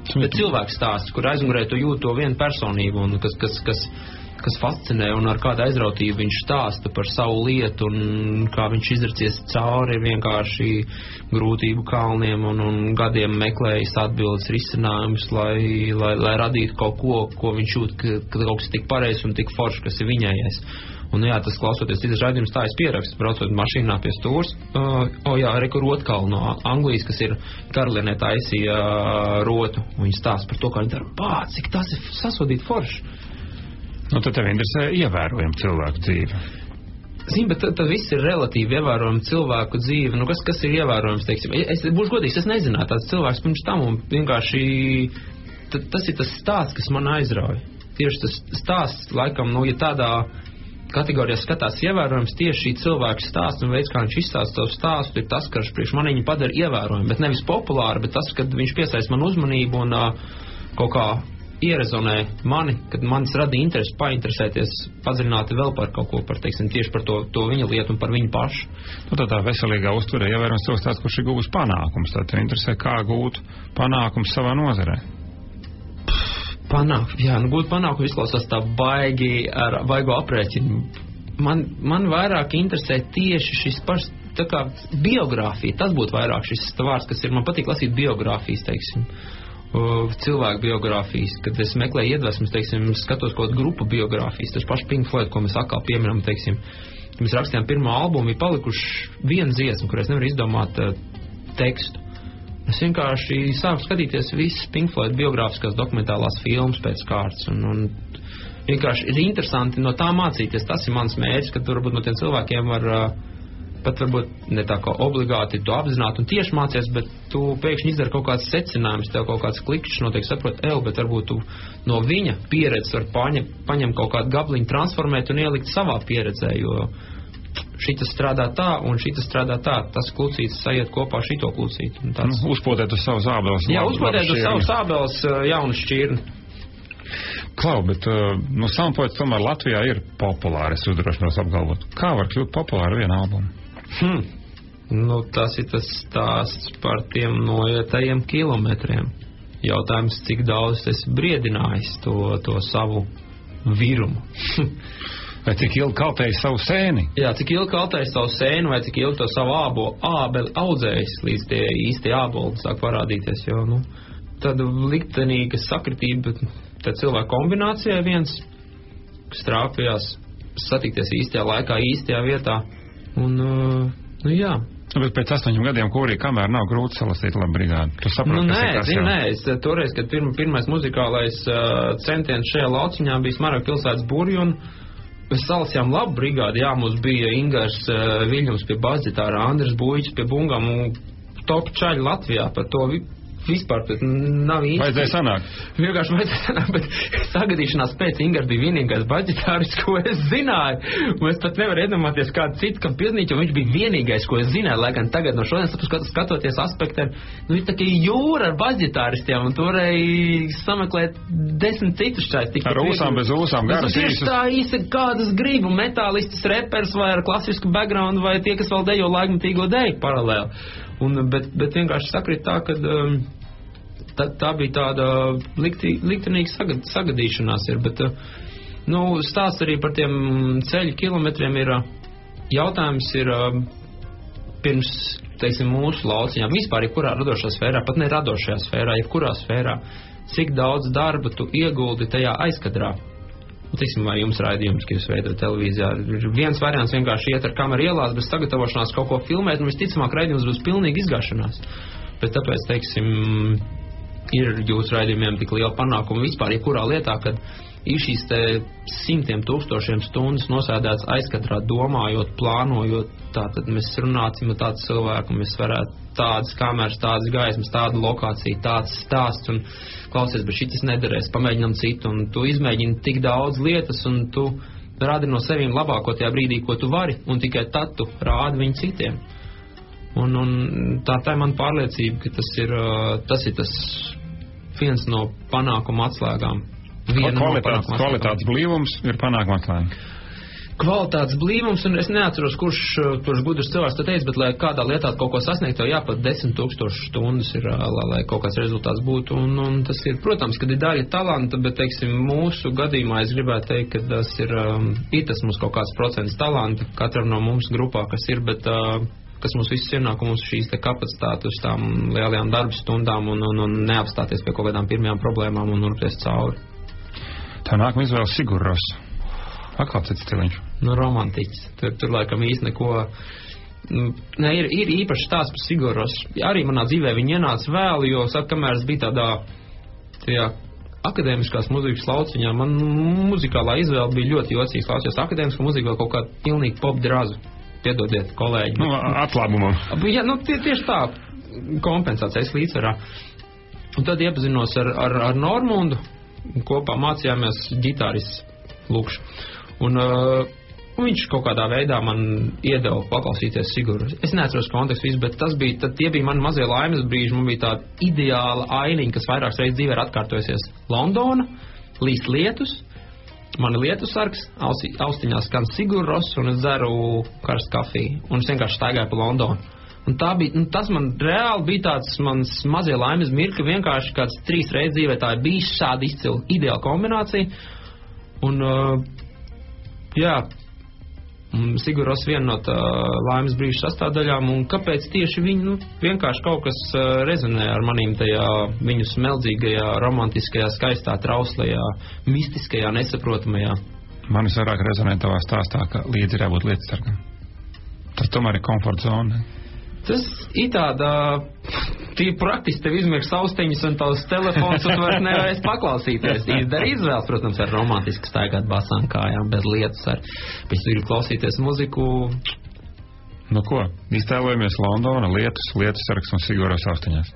Bet cilvēks stāsts, kur aizmugurē tu jūt to vienu personību un kas fascinē un ar kādu aizrautību viņš stāsta par savu lietu un kā viņš izracies cauri vienkārši grūtību kalniem un gadiem meklējis atbildes risinājumus, lai radītu kaut ko viņš jūt, ka kaut kas tik pareizs un tik foršs, kas ir viņējais. Un jā, tas klausoties citas raidījumus, tā es pierakstu, braucot mašīnā pie stūrs. Reku Rotkalu no Anglijas, kas ir Karalienē taisīja rotu. Un viņi stāsta par to, kā viņi dara, cik tas ir sasodīt forši. Nu, tad tev interesē ievērojama cilvēku dzīve. Zini, bet tad viss ir relatīvi ievērojama cilvēku dzīve. Nu, kas ir ievērojams, teiksim? Es būšu godīgs, es nezināju tāds cilvēks pirms tam un vienkārši tas ir tas stāsts, kas man aizrauja. Tieši tas stāsts, laikam, ja tādā kategorijā skatās ievērojams, tieši šī cilvēka stāsts un veids, kā viņš izstāsta savu stāstu, ir tas, ka priekš mani viņu padara ievērojami, bet nevis populāri, bet tas, kad viņš piesaista man uzmanību un kaut kā ierezonē mani, kad manis radīja interesi painteresēties padziļināti vēl par kaut ko, teiksim, tieši par to viņa lietu un par viņu pašu. Nu, tā veselīgā uztverē ievērojams cilvēks tāds, kurš ir gūs panākums. Tad tev interesē, kā gūt panākums savā nozarē. Gūt panākumu izklausās tā baigi ar vaigo aprēķinu. Man vairāk interesē tieši šis pašs, tā kā biogrāfija, tas būtu vairāk šis vārds, kas ir, man patīk lasīt biogrāfijas, teiksim, cilvēku biogrāfijas, kad es meklēju iedvesmas, teiksim, skatos kaut grupu biogrāfijas, tas paši Pink Floyd, ko mēs atkal pieminam, teiksim, kad mēs rakstījām pirmo albumu, ir palikuši viena dziesma, kur es nevaru izdomāt tekstu. Es vienkārši sāku skatīties visas Pink Floyd biogrāfiskās dokumentālās filmas pēc kārtas un vienkārši ir interesanti no tā mācīties. Tas ir mans mērķis, ka tu varbūt no tiem cilvēkiem var pat varbūt ne tā kā obligāti to apzināt un tieši mācies, bet tu pēkšņi izdara kaut kāds secinājums, tev kaut kāds klikšķis notiek, saprot, bet varbūt tu no viņa pieredzes var paņemt kaut kādu gabliņu, transformēt un ielikt savā pieredzē, jo šitas strādā tā un šitas strādā tā. Tas klucītis sajiet kopā šito klucīti. Uzpotēt uz savu zābeles. Jā, uzpotēt uz savu zābeles jaunu šķirni. Klau, bet Soundpoets tomēr Latvijā ir populāri, es uzdrošinos apgalvot. Kā var kļūt populāri viena albuma? Tas ir tas stāsts par tiem noietajiem kilometriem. Jautājums, cik daudz es briedinājis to savu virumu. Vai cik ilgi kaltēji savu sēni? Jā, cik ilgi kaltēji savu sēnu, vai cik ilgi to savu ābeli audzējis, līdz tie īsti āboli sāk parādīties, jo, tāda liktenīga sakritība, tā cilvēka kombinācijā viens, kas trāpījās satikties īstajā laikā, īstajā vietā, un, jā. Bet pēc 8 gadiem kūrī, kamēr nav grūti salastīt labu brigādi. Tu saproti, es toreiz, kad pirmais muzikālais centiens šajā lauciņā bija Smaragdu pilsētas burju, un mēs salasījām labu brigādi. Jā, mums bija Ingars Viļņums pie basģitāra, Andris Buļķis pie bungām un top čaļi Latvijā par to vispār nav īsti. Vajadzēja sanākt. Vienkārši vajadzēja sanākt, bet sagadīšanās pēc Ingars bija vienīgais baģitāris, ko es zināju. Un es pat nevaru iedomāties kādu citu, kam pilnīt, jo viņš bija vienīgais, ko es zināju, lai gan tagad no šodienas skatoties aspektu, ir tā kā jūra ar baģitāristiem, un toreiz sameklēt 10 citus čais. Ar ūsām, bez ūsām, garas īsas. Tā īsti kādas gribu, metālistas, repers vai ar klasisku backgroundu, vai tie, kas vēl dejo laikmatīgo deju paralēli. Bet vienkārši sakrīt tā, ka tā bija tāda liktenīga sagadīšanās ir, bet stāsts arī par tiem ceļu kilometriem ir, jautājums ir pirms, teiksim, mūsu lauciņām, vispār jebkurā radošā sfērā, pat ne radošajā sfērā, jebkurā sfērā, cik daudz darba tu ieguldi tajā aizkadrā. Teiksim, vai jums raidījums, ka jūs veidot televīzijā. Viens variants vienkārši iet ar kameru ielās, bez sagatavošanās kaut ko filmēt, un visticamāk raidījums būs pilnīgi izgāšanās. Bet tāpēc, teiksim, ir jūsu raidījumiem tik liela panākuma vispār, jebkurā lietā, kad ir šīs te 100,000 stundas nosēdēts aizkadrā, domājot, plānojot, tātad mēs runāsim ar tādu cilvēku, mēs varētu tādas kameras, tādas gaismas, tādu lokāciju, tāds stāsts, un klausies, bet šitas nederēs, pamēģinām citu, un tu izmēģini tik daudz lietas, un tu rādi no sevīm labāko tajā brīdī, ko tu vari, un tikai tad tu rādi viņu citiem. Un tā ir man pārliecība, ka tas ir tas viens no panākuma atslēgām. Kvalitātes blīvums ir panākuma atslēga. kvalitātes blīvums, un es neatceros, kurš gudrs cilvēks to teica, bet, lai kādā lietā kaut ko sasniegt, tev jāpat 10,000 stundas ir, lai kaut kāds rezultāts būtu, un tas ir, protams, kad ir daļa talanta, bet, teiksim, mūsu gadījumā es gribētu teikt, ka tas ir, tas mums kaut kāds procents talanta, katram no mums grupā, kas ir, bet, kas mums visus ienāk, mums šīs te kapacitāti uz tām lielajām darba stundām un neapstāties pie kaut kādām pirmajām problēmām un nurpties cauri. Tā nākam izvēle Sigurros. Atkal cits stiliņš. Nu, romantiķis. Tur laikam īsti neko... Ne, ir īpaši stāsts par Sigurros. Arī manā dzīvē viņi ienāca vēlu, jo, saka, kamēr es biju tajā akadēmiskās muzikas lauciņā, man muzikālā izvēle bija ļoti jocīgs lauciņos. Akadēmiskā muzika vēl kaut kā pilnīgi pop drazu. Piedodiet, kolēģi. Nu, atlābumam. Ja, nu, tieši tā, kompensācijas līdzsvarā. Un tad iepazinos ar Normundu, kopā mācījāmies ģitārists Lukšu. Un viņš kaut kādā veidā man iedeva paklausīties Sigurru. Es neatceros kontekstu visu, bet tie bija mani mazie laimes brīži. Man bija tāda ideāla ainiņa, kas vairākas reizes dzīvē ir atkārtojusies. Londona, līst lietus, mani lietusargs, austiņās skan Sigurros, un es dzeru karstu kafiju. Un es vienkārši staigāju pa Londonu. Un tas man reāli bija tāds mans mazie laimes mirkļi, vienkārši kāds 3 reizes dzīvē tā ir bijis šāda izcila ideāla kombinācija. Un, jā, Sigurros viena no tā laimes brīža sastāvdaļām, un kāpēc tieši viņi, vienkārši kaut kas rezonē ar manīm tajā viņu smeldzīgajā, romantiskajā, skaistā, trauslajā, mistiskajā, nesaprotamajā. Manis vairāk rezonē tavā stāstā, ka līdzi ir jābūt lietasargam. Tas tomēr ir komforta zona. Tas ir tāda, praktiski tev izmirks austiņas un tavs telefons, un tu vairs nevarēs paklausīties. Izdara izvēles, protams, ar romantiski staigāt basām kājām, bez lietas, bet tu gribi klausīties muziku. Nu ko, iztēlojamies Londona, lietusargs un Sigurros austiņās.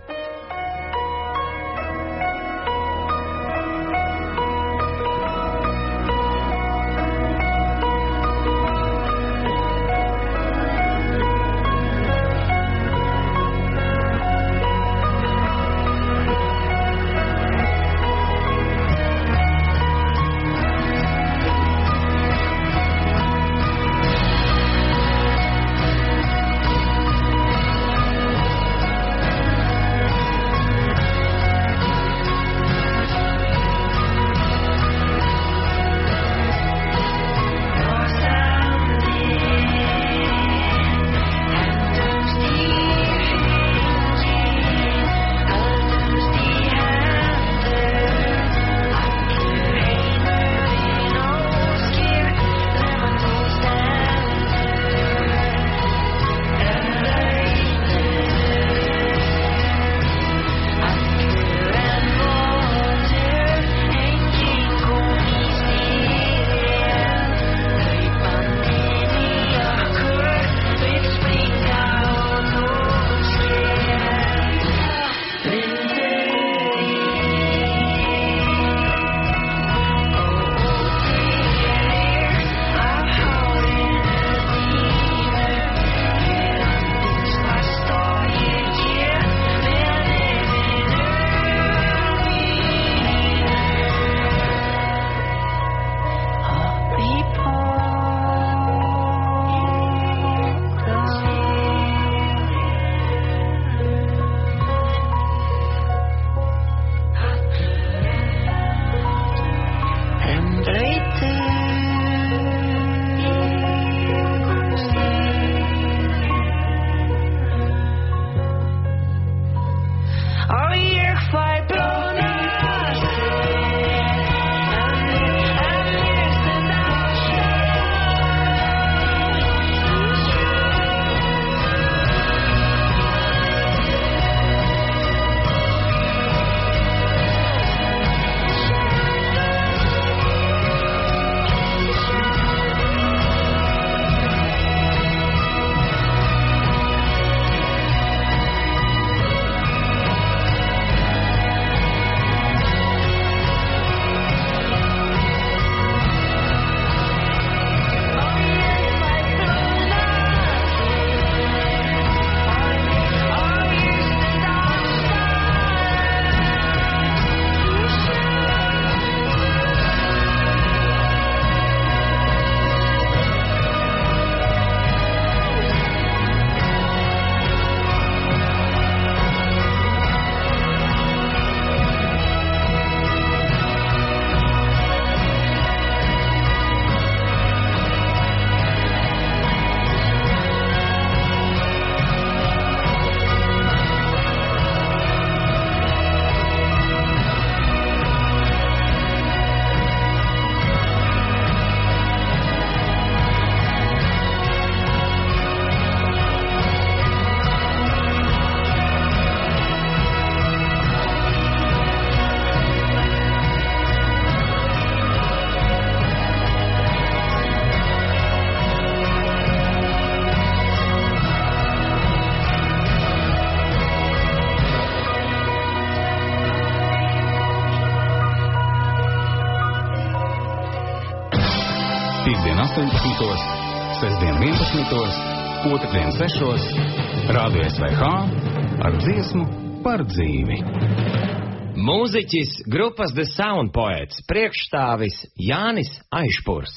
18, sestdien 11, otrdien 6, Rādio SVH ar dziesmu par dzīvi. Mūziķis grupas The Sound Poets, priekšstāvis Jānis Aišpurs.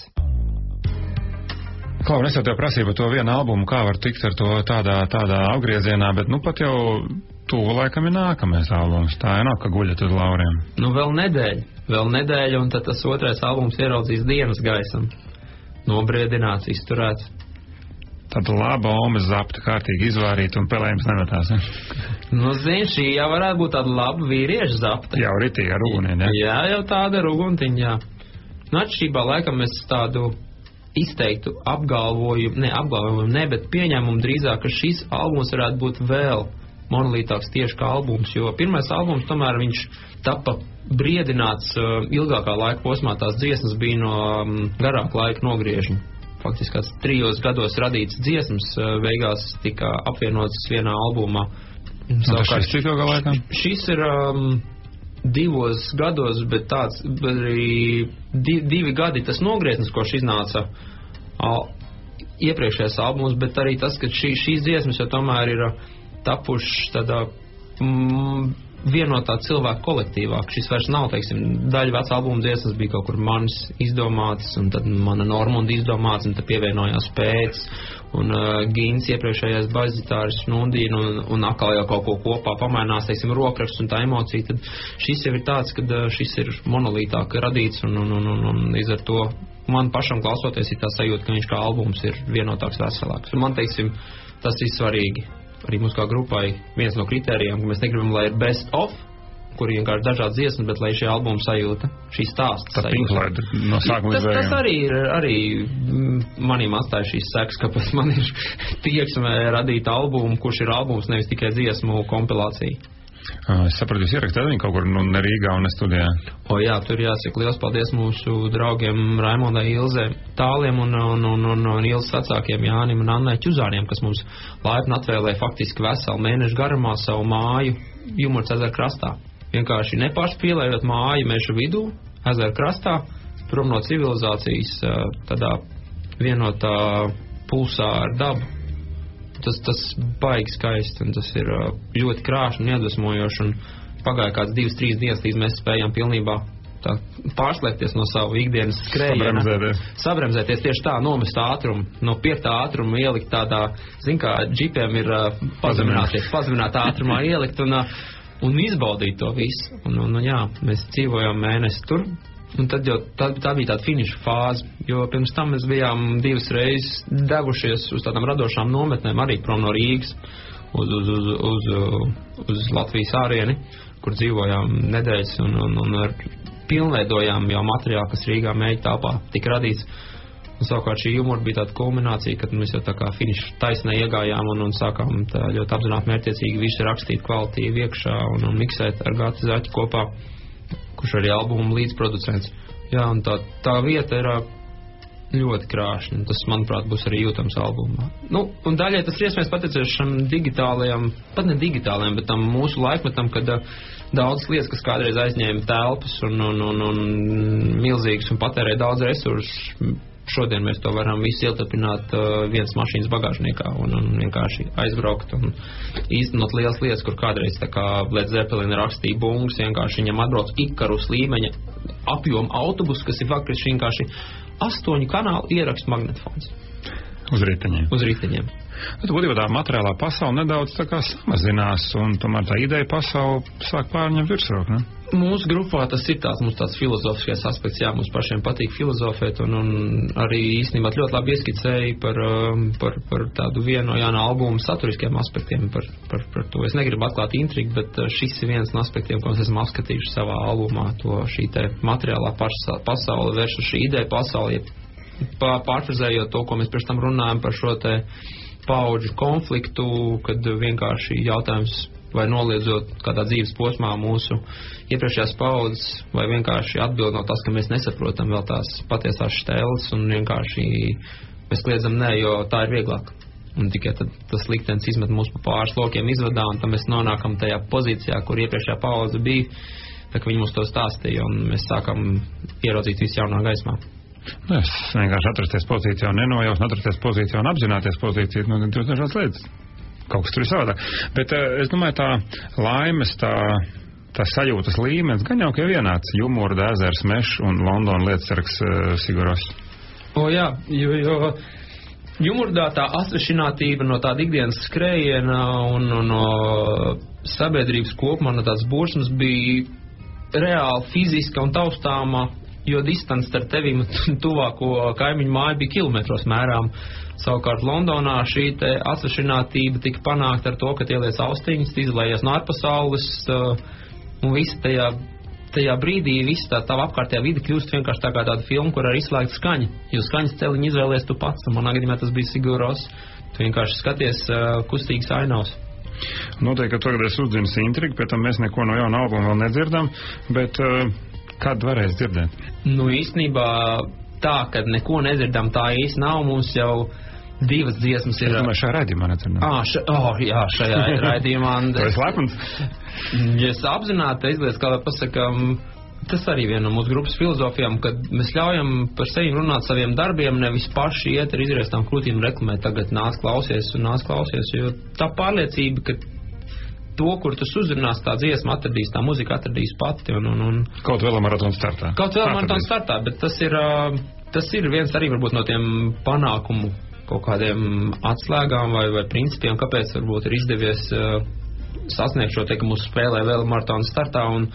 Klau, es jau tev prasīju par to vienu albumu, kā var tikt ar to tādā apgriezienā, bet nu pat jau tuvu laikam ir nākamais albums. Tā nav, ka guļat uz lauriem. Nu, vēl nedēļa, un tad tas otrais albums ieraudzīs dienas gaisam. Nobriedināts, izturēts. Tad laba ome zapta kārtīgi izvārīt un pelējums nemetās, ne? Nu, zini, šī jau varētu būt tāda laba vīrieša zapta. Jau ritīgi ar uguniem, ne? Jā, jau tāda ar uguntiņa, jā. Nu, atšķirībā laikam es tādu izteiktu apgalvojumu, bet pieņēmumu drīzāk, ka šis albums varētu būt vēl monolītāks tieši kā albums, jo pirmais albums tomēr viņš tapa briedināts ilgākā laika posmā, tās dziesmas bija no garāka laika nogriežņa. Faktiski kāds 3 gados radīts dziesmas beigās tika apvienotas vienā albumā. Šis cik ilgā laikā? Šis ir 2 gados, bet tāds arī 2 gadi tas nogriežnis, ko šis iznāca iepriekšējais albums, bet arī tas, ka šīs dziesmas jau tomēr ir tapuši tādā vienotā cilvēku kolektīvā. Šis vairs nav, teiksim, daļa vecā albuma dziesmas bija kaut kur manis izdomātas, un tad mana Normunda izdomātas, un tad pievienojās Pēcis, un Gins iepriekšējais bazitāris Nundīna, un atkal jau kaut ko kopā pamainās, teiksim, rokraksts un tā emocija. Tad šis jau ir tāds, kad šis ir monolītāk radīts, un līdz ar to man pašam klausoties ir tā sajūta, ka viņš kā albums ir vienotāks, veselāks. Un man, teiksim, tas ir svarīgi. Arī mums kā grupai viens no kritērijiem, ka mēs negribam, lai ir best of, kur vienkārši dažādas dziesmas, bet lai šī albuma sajūta, šī stāsts sajūta. Pink Floyd no sākuma līdz beigām. Tas arī manīm atstāja šīs sekas, kāpēc man ir tieksme radīt albumu, kurš ir albums, nevis tikai dziesmu kompilācija. Es sapratu, jūs ierakstāt viņu kaut kur ne Rīgā un ne studijā. Jā, tur jāsaka liels paldies mūsu draugiem Raimondai, Ilzē Tāliem un Ilzes vecākiem Jānim un Annai Ķuzāniem, kas mums laipni atvēlēja faktiski veselu mēnešu garumā savu māju Jūmurts ezera krastā. Vienkārši nepaši pielējot māju meža vidū, ezera krastā, prom no civilizācijas, tādā vienotā pulsā ar dabu. Tas baigi skaisti, un tas ir ļoti krāšņi un iedvesmojoši, un pagāja kāds 2-3 dienas, līdz mēs spējām pilnībā tā pārslēgties no savu ikdienas skrējiena. Sabremzēties tieši tā, nomest ātrumu, no 5. ātruma ielikt tādā, zin kā, džipiem ir pazemināt ātrumā ielikt un izbaudīt to visu. Un jā, mēs dzīvojām mēnesi tur. Un tad jau tā bija tāda finiša fāze, jo pirms tam mēs bijām 2 reizes devušies uz tādām radošām nometnēm, arī prom no Rīgas uz Latvijas ārieni, kur dzīvojām nedēļas un pilnveidojām jau materiālu, kas Rīgā mēģi tāpā tika radīts. Un savukārt šī Jūmura bija tāda kulminācija, kad mēs jau tā kā finiša taisnē iegājām un sākām tā ļoti apzināti mērķiecīgi visu rakstīt kvalitīvi iekšā un miksēt ar Gati Zaķi kopā, kurš arī albuma līdzproducents. Jā, un tā vieta ir ļoti krāšņa, un tas, manuprāt, būs arī jūtams albumā. Nu, un daļai tas ir iespējams pateicoties šam digitālajam, pat ne digitālajam, bet tam mūsu laikmetam, kad daudzas lietas, kas kādreiz aizņēma telpas un milzīgas un patērēja daudz resursus, šodien mēs to varam visu ietilpināt vienas mašīnas bagāžniekā un vienkārši aizbraukt un īstenot lielas lietas, kur kādreiz tā kā Led Zeppelin rakstīja bungas, vienkārši viņam atbrauc Ikarus līmeņa apjoma autobus, kas ir faktiski vienkārši 8 kanālu ierakstu magnetofons. Uz riteņiem. Bet būtībā tā materiālā pasaule nedaudz tā kā samazinās, un tomēr tā ideja pasaule sāk pārņemt virsroku, ne? Mūsu grupā tas ir mums tāds filozofiskais aspekts, jā, mums pašiem patīk filozofēt, un arī īstenībā ļoti labi ieskicēja par tādu vienu no Jāna albuma saturiskiem aspektiem, par to. Es negribu atklāt intrigu, bet šis ir viens no aspektiem, ko mēs esam apskatījuši savā albumā, to šī te materiālā pasaule versus šī ideja pasaule, pārfrazējot to, ko mēs pirms tam runājam par šo te paudžu konfliktu, kad vienkārši jautājums vai noliedzot kādā dzīves posmā mūsu iepriekšējās paudzes, vai vienkārši atbildot tas, ka mēs nesaprotam vēl tās patiesās šķēles un vienkārši mēs kliedzam nē, jo tā ir vieglāk. Un tikai tad tas liktenis izmet mūs pa pāris lokiem izvadā, un tad mēs nonākam tajā pozīcijā, kur iepriekšējā paudze bija, tā ka viņi mums to stāstīja, un mēs sākam ieraudzīt visu jaunā gaismā. Es vienkārši atrasties pozīcijā un nenojaust, atrasties pozīcijā un apzināties pozīciju, nu, tur dažādas lietas. Kaut kas tur ir savādāk. Bet es domāju, tā laimes, tā sajūtas līmenis gan jau, ka ir vienāds Jumurda, Ezers, Mešs un Londona Lietusargs Siguros. Jā, jo Jumurdā tā asvešinātība no tāda ikdienas skrējiena un no sabiedrības kopumā, no tāds bursmas bija reāli fiziska un taustāma, jo distance ar tevim tuvāko kaimiņu māju bija kilometros mērām. Savukārt Londonā šī te atsvešinātība tika panākta ar to, ka tieliec austiņas, izolējies no ārpasaules, un visi tajā brīdī, visi tā apkārtējā vidi kļūst vienkārši tā kā tāda filma, kur ar izslēgta skaņa, jo skaņas celiņu izvēlies tu pats, un manā gadījumā tas bija Siguros. Tu vienkārši skaties kustīgas ainavas. Noteikti, ka tagad es uzdzinis intrigu, pēc tam mēs neko no jauna albuma vēl nedzirdam, bet kad varēs dzirdēt? Nu, īstenībā tā, kad neko nedzirdam, tā īsti nav. Mums jau 2 dziesmas ir... Es domāju, šajā raidījumā nedzirdam. Jā, šajā raidījumā. Tu esi lepns? Ja es apzināti izlies, kā lai pasakam, tas arī viena no mūsu grupas filozofijām, kad mēs ļaujam par sevi runāt saviem darbiem, nevis paši iet ar izriestām krūtīm reklamēt, tagad nāc klausies, jo tā pārliecība, ka to, kur tu uzrunās, tā dziesma atradīs, tā muzika atradīs pati. Kaut vēl maratona startā. Bet tas ir viens arī varbūt no tiem panākumu kaut kādiem atslēgām vai principiem, kāpēc varbūt ir izdevies sasniegt šo te, ka mūsu spēlē vēl maratona startā un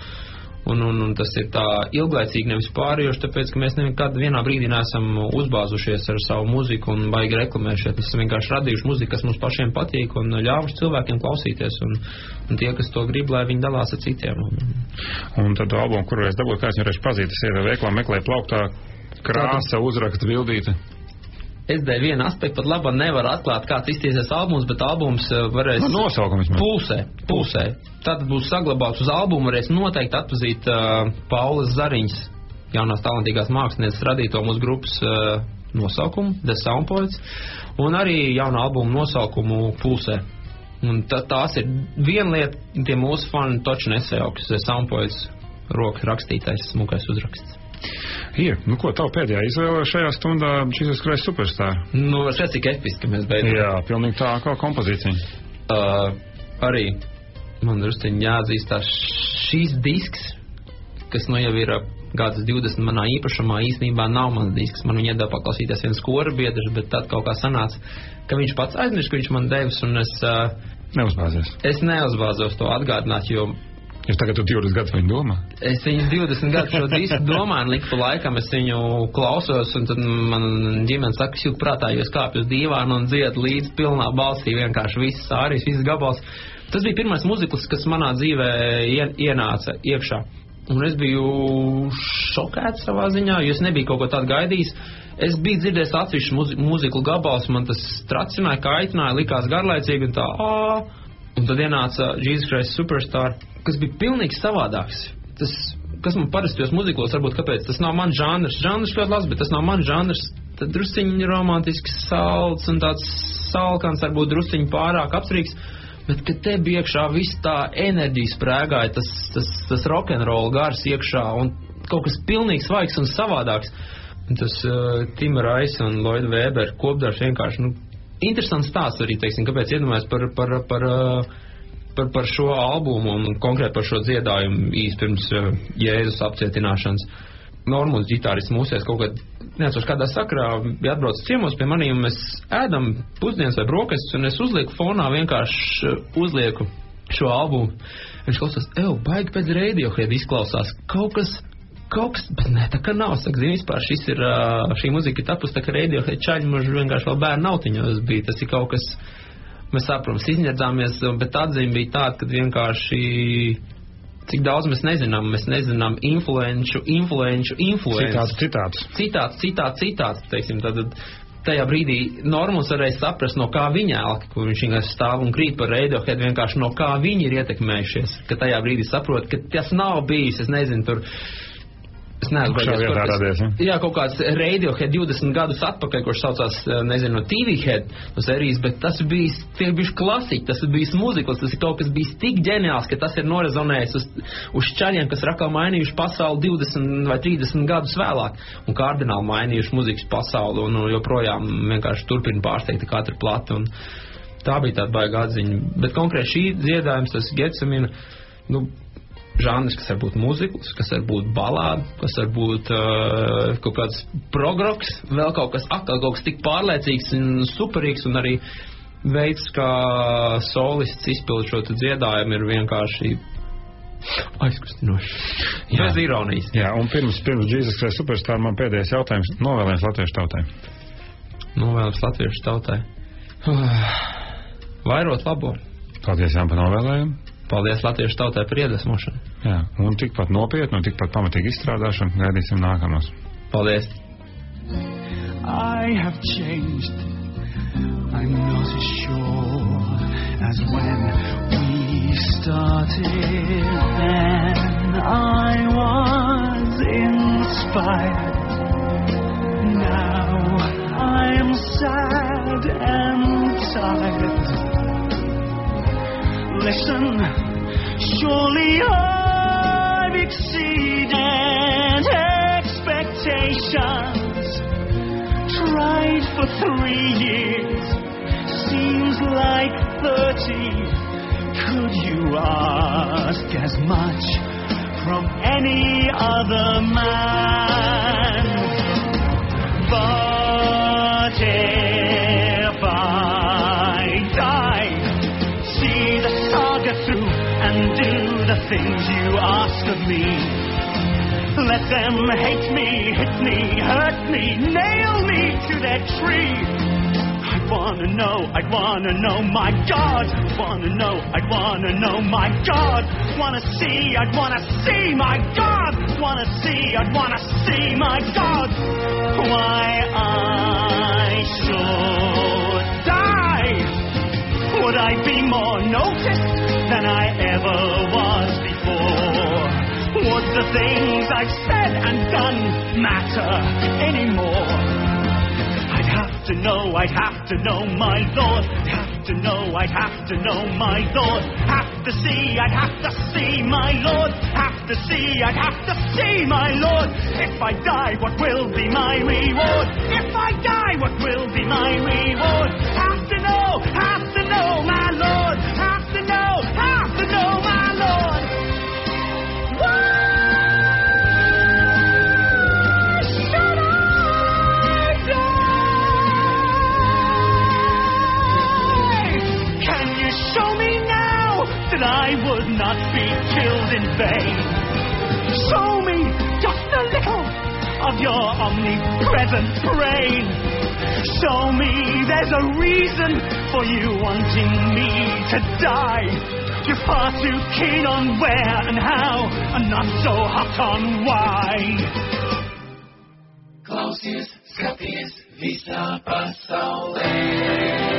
tas ir tā ilglaicīgi nevis pārējoši, tāpēc, ka mēs nekad vienā brīdī neesam uzbāzušies ar savu muziku un baigi reklamējušies. Mēs esam vienkārši radījuši muziku, kas mums pašiem patīk un ļāvuši cilvēkiem klausīties un tie, kas to grib, lai viņi dalās ar citiem. Un tad albumu, kuru es dabūju, kā es vienreiz pazītas, ir veiklā meklē plauktā krāsa, uzraksta bildīte. Es dēļ vienu aspektu pat labā nevaru atklāt, kāds iztiesies albums, bet albums varēs... Nosaukums. Pulsē. Tātad būs saglabāts uz albumu, varēs noteikti atpazīt Paulas Zariņas, jaunās talantīgās mākslinieces radīto mūsu grupas nosaukumu, The Sound Poets, un arī jauna albuma nosaukumu Pulsē. Un tās ir viena lieta, tie mūsu fani toči nesajauks, The Sound Poets, rokas rakstītais, smukais uzraksts. Ir, ko tavu pēdējā izvēle šajā stundā Jesus Christ Superstar? Šeit cik episki mēs beidzam. Jā, pilnīgi tā kā kompozīcija. Arī man drusciņi jāatzīstās šīs disks, kas jau ir gads 20 manā īpašumā, īstenībā nav mans disks. Man viņa iedeva paklausīties viens kora biedrs, bet tad kaut kā sanāca, ka viņš pats aizmirst, ka viņš man devis, un es... Neuzbāzies. Es neuzbāzos to atgādināt, jo... Jūs tagad 20 gadus viņu domā? Es viņu 20 gadus šo disku domāju, un liku pa laikam es viņu klausos, un tad man ģimene saka, ka prātā jūs kāpju uz dīvānu un dzied līdz pilnā balsī vienkārši visas ārijas, visas gabals. Tas bija pirmais muzikls, kas manā dzīvē ienāca iekšā. Un es biju šokēts savā ziņā, jo es nebiju kaut ko tādu gaidījis. Es biju dzirdējis atsevišķu muziklu gabals, man tas tracināja, kaitināja, likās garlaicīgi un tā, Un tad ienāca Jesus Christ Superstar, kas bija pilnīgi savādāks. Tas, kas man parastajos muziklos, varbūt kāpēc, tas nav mans žanrs. Žanrs ļoti labs, bet tas nav mans žanrs. Tad drusciņi romantisks, salds un tāds salkans, varbūt drusciņi pārāk apsrīgs. Bet, kad te bija iekšā viss tā enerģija sprēgāja, tas rock'n'roll gars iekšā un kaut kas pilnīgi svaigs un savādāks. Un tas Tima Raisa un Lloyd Webber kopdarbs vienkārši, interesants stāsts arī, teiksim, kāpēc iedomājas par šo albumu un konkrēti par šo dziedājumu īsti pirms Jēzus apcietināšanas. Normāls ģitārists mūsies kaut kad, neatceros kādā sakrā, bija atbraucis ciemos pie manī un mēs ēdam pusdienas vai brokastis un es uzlieku fonā, vienkārši uzlieku šo albumu. Viņš klausās, baigi pēc Radiohead izklausās, kaut kas, bet ne, tā kā nav, saka, zini, vispār šī muzika ir tapus, tā kā Radiohead čaļi mums vienkārši vēl bērnu nautiņos bija, tas ir kaut kas, mēs saprotams, izņerdzāmies, bet atzīme bija tāda, ka vienkārši, cik daudz mēs nezinām influenču. Citāts, teiksim, tad tajā brīdī Normals varēja saprast, no kā viņa elka, kur viņš vienkārši stāv un krīt par Radiohead, vienkārši no kā viņi ir ietekmējušies, ka tajā brīdī saprot, ka tas nav bijis, es nezinu, tur Es neesmu Šā vietā radies, ja? Jā, kaut kāds Radiohead 20 gadus atpakaļ, kurš saucās, nezinu, no TV Head no serijas, bet tas tie bijuši klasiķi, tas bijis mūzikls, tas ir kaut kas bijis tik ģeniāls, ka tas ir norezonējis uz čaļiem, kas ir atkal mainījuši pasauli 20 vai 30 gadus vēlāk, un kardināli mainījuši mūzikas pasauli, un joprojām vienkārši turpina pārsteigt katru platu, un tā bija tāda baiga atziņa. Bet konkrēti šī dziedājums, tas Getsemina, žanrs, kas var būt mūzikls, kas var būt balāda, kas var būt kaut kāds progroks, vēl kaut kas tik pārliecīgs un superīgs, un arī veids, kā solists izpild šo dziedājumu, ir vienkārši aizkustinoši. Bez ironijas. Jā, un pirms Jesus Christ Superstar man pēdējais jautājums. Novēlējums latviešu tautai. Novēlējums latviešu tautai. Vairot labo. Paldies, Jāni, par novēlējumu. Paldies latviešu tautai par iedvesmošanu. Jā, un tikpat nopietni un tikpat pamatīgi izstrādāšanu gaidīsim nākamos. Paldies. I have changed. I'm not as sure as when we started. Then I was inspired. Now I'm sad and tired. Listen, surely I've exceeded expectations. Tried for 3 years, seems like 30. Could you ask as much from any other man? But if I die, see the saga through and do the things you ask of me. Let them hate me, hit me, hurt me, nail me to their tree. I'd wanna know, my God. Wanna know, my God. I'd wanna see, my God. I'd wanna see, my God. Why I should die. Would I be more noticed than I ever was before? Would the things I've said and done matter anymore? I'd have to know, my Lord. I'd have to know, my Lord. Have to see, I'd have to see, my Lord. Have to see, I'd have to see, my Lord. If I die, what will be my reward? If I die, what will be my reward? Have to know, my Lord. Have to know, my Lord. Show me now that I would not be killed in vain. Show me just a little of your omnipresent brain. Show me there's a reason for you wanting me to die. You're far too keen on where and how, and not so hot on why. Klausies, skaties visā pasaulē.